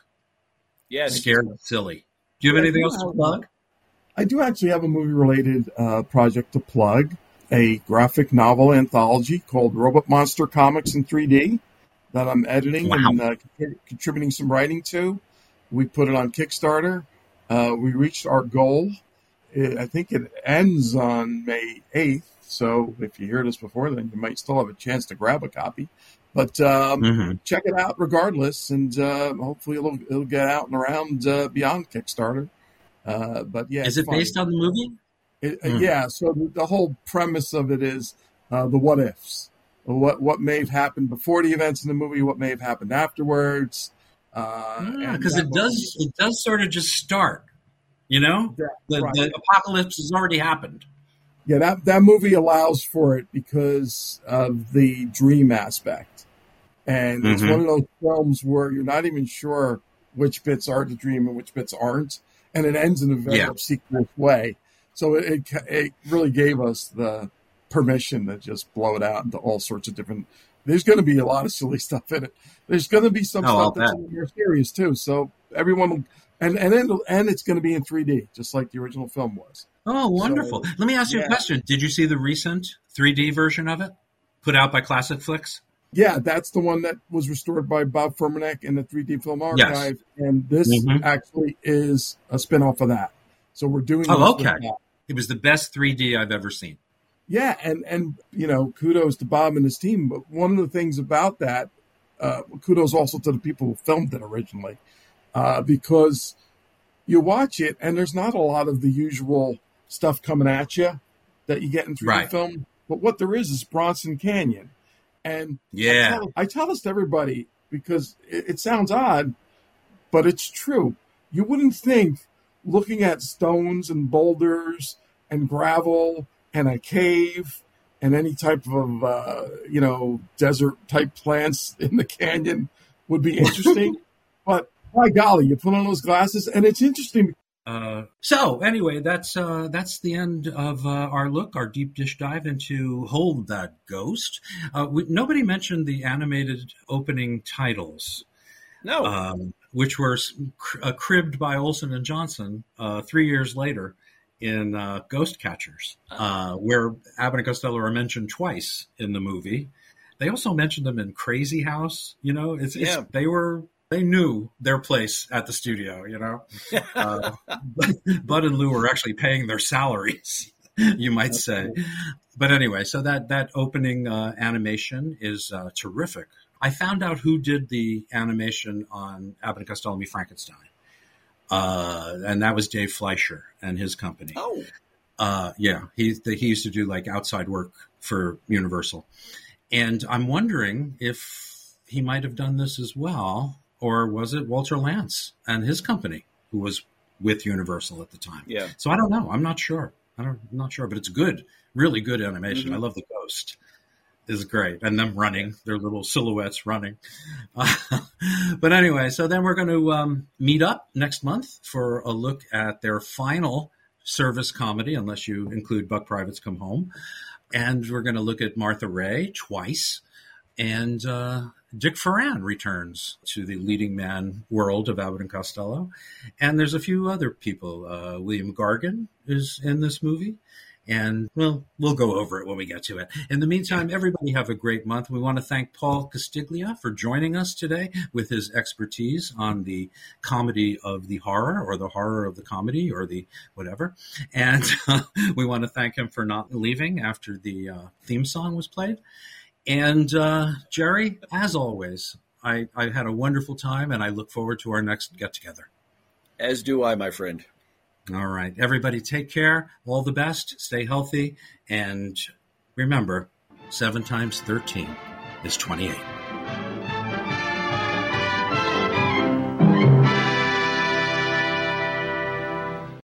Speaker 1: Yes.
Speaker 2: Scared Silly. Do you have yeah, anything else to plug?
Speaker 3: I do actually have a movie-related uh, project to plug, a graphic novel anthology called Robot Monster Comics in three D that I'm editing wow. and uh, contributing some writing to. We put it on Kickstarter. Uh, we reached our goal. It, I think it ends on May eighth, so if you hear this before then, you might still have a chance to grab a copy. But um, mm-hmm. check it out regardless, and uh, hopefully it'll, it'll get out and around uh, beyond Kickstarter. Uh, but yeah,
Speaker 2: is it fun. Based on the movie?
Speaker 3: It, mm. Yeah. So the, the whole premise of it is uh, the what ifs, what what may have happened before the events in the movie, what may have happened afterwards.
Speaker 2: Uh, yeah, because it does it does sort of just start. You know, yeah, the, right. the apocalypse has already happened.
Speaker 3: Yeah, that that movie allows for it because of the dream aspect, and mm-hmm. it's one of those films where you're not even sure which bits are the dream and which bits aren't. And it ends in a very yeah. obscure way. So it, it it really gave us the permission to just blow it out into all sorts of different... There's going to be a lot of silly stuff in it. There's going to be some oh, stuff that's a little more serious, too. So everyone will... And, and, then, and it's going to be in three D, just like the original film was.
Speaker 2: Oh, wonderful. So, Let me ask you yeah. a question. Did you see the recent three D version of it put out by Classic Flicks?
Speaker 3: Yeah, that's the one that was restored by Bob Furmanek in the three D Film Archive. Yes. And this mm-hmm. actually is a spinoff of that. So we're doing
Speaker 2: Oh, okay. It was the best three D I've ever seen.
Speaker 3: Yeah, and, and you know, kudos to Bob and his team. But one of the things about that, uh, kudos also to the people who filmed it originally, uh, because you watch it and there's not a lot of the usual stuff coming at you that you get in three D right. film. But what there is is Bronson Canyon. And
Speaker 2: yeah.
Speaker 3: I, tell, I tell this to everybody because it, it sounds odd, but it's true. You wouldn't think looking at stones and boulders and gravel and a cave and any type of, uh, you know, desert type plants in the canyon would be interesting. But by golly, you put on those glasses and it's interesting.
Speaker 2: Uh, so anyway, that's uh, that's the end of uh, our look, our deep dish dive into Hold That Ghost. Uh, we, nobody mentioned the animated opening titles.
Speaker 1: No.
Speaker 2: Um, which were uh, cribbed by Olsen and Johnson uh, three years later in uh, Ghost Catchers, uh, where Abbott and Costello are mentioned twice in the movie. They also mentioned them in Crazy House. You know, it's, it's yeah. they were... They knew their place at the studio, you know. Uh, Bud and Lou were actually paying their salaries, you might That's say. Cool. But anyway, so that that opening uh, animation is uh, terrific. I found out who did the animation on Abbott and Costello Meet Frankenstein, uh, and that was Dave Fleischer and his company.
Speaker 1: Oh,
Speaker 2: uh, yeah, he he used to do like outside work for Universal, and I'm wondering if he might have done this as well. Or was it Walter Lantz and his company who was with Universal at the time?
Speaker 1: Yeah.
Speaker 2: So I don't know. I'm not sure. I don't, I'm not sure, but it's good, really good animation. Mm-hmm. I love the ghost. It's great. And them running, their little silhouettes running. Uh, but anyway, so then we're going to um, meet up next month for a look at their final service comedy, unless you include Buck Privates Come Home. And we're going to look at Martha Raye twice. And uh, Dick Foran returns to the leading man world of Abbott and Costello. And there's a few other people. Uh, William Gargan is in this movie. And, well, we'll go over it when we get to it. In the meantime, everybody have a great month. We want to thank Paul Castiglia for joining us today with his expertise on the comedy of the horror or the horror of the comedy or the whatever. And uh, we want to thank him for not leaving after the uh, theme song was played. And uh, Jerry, as always, I, I had a wonderful time, and I look forward to our next get-together.
Speaker 1: As do I, my friend.
Speaker 2: All right. Everybody take care. All the best. Stay healthy. And remember, seven times thirteen is twenty-eight.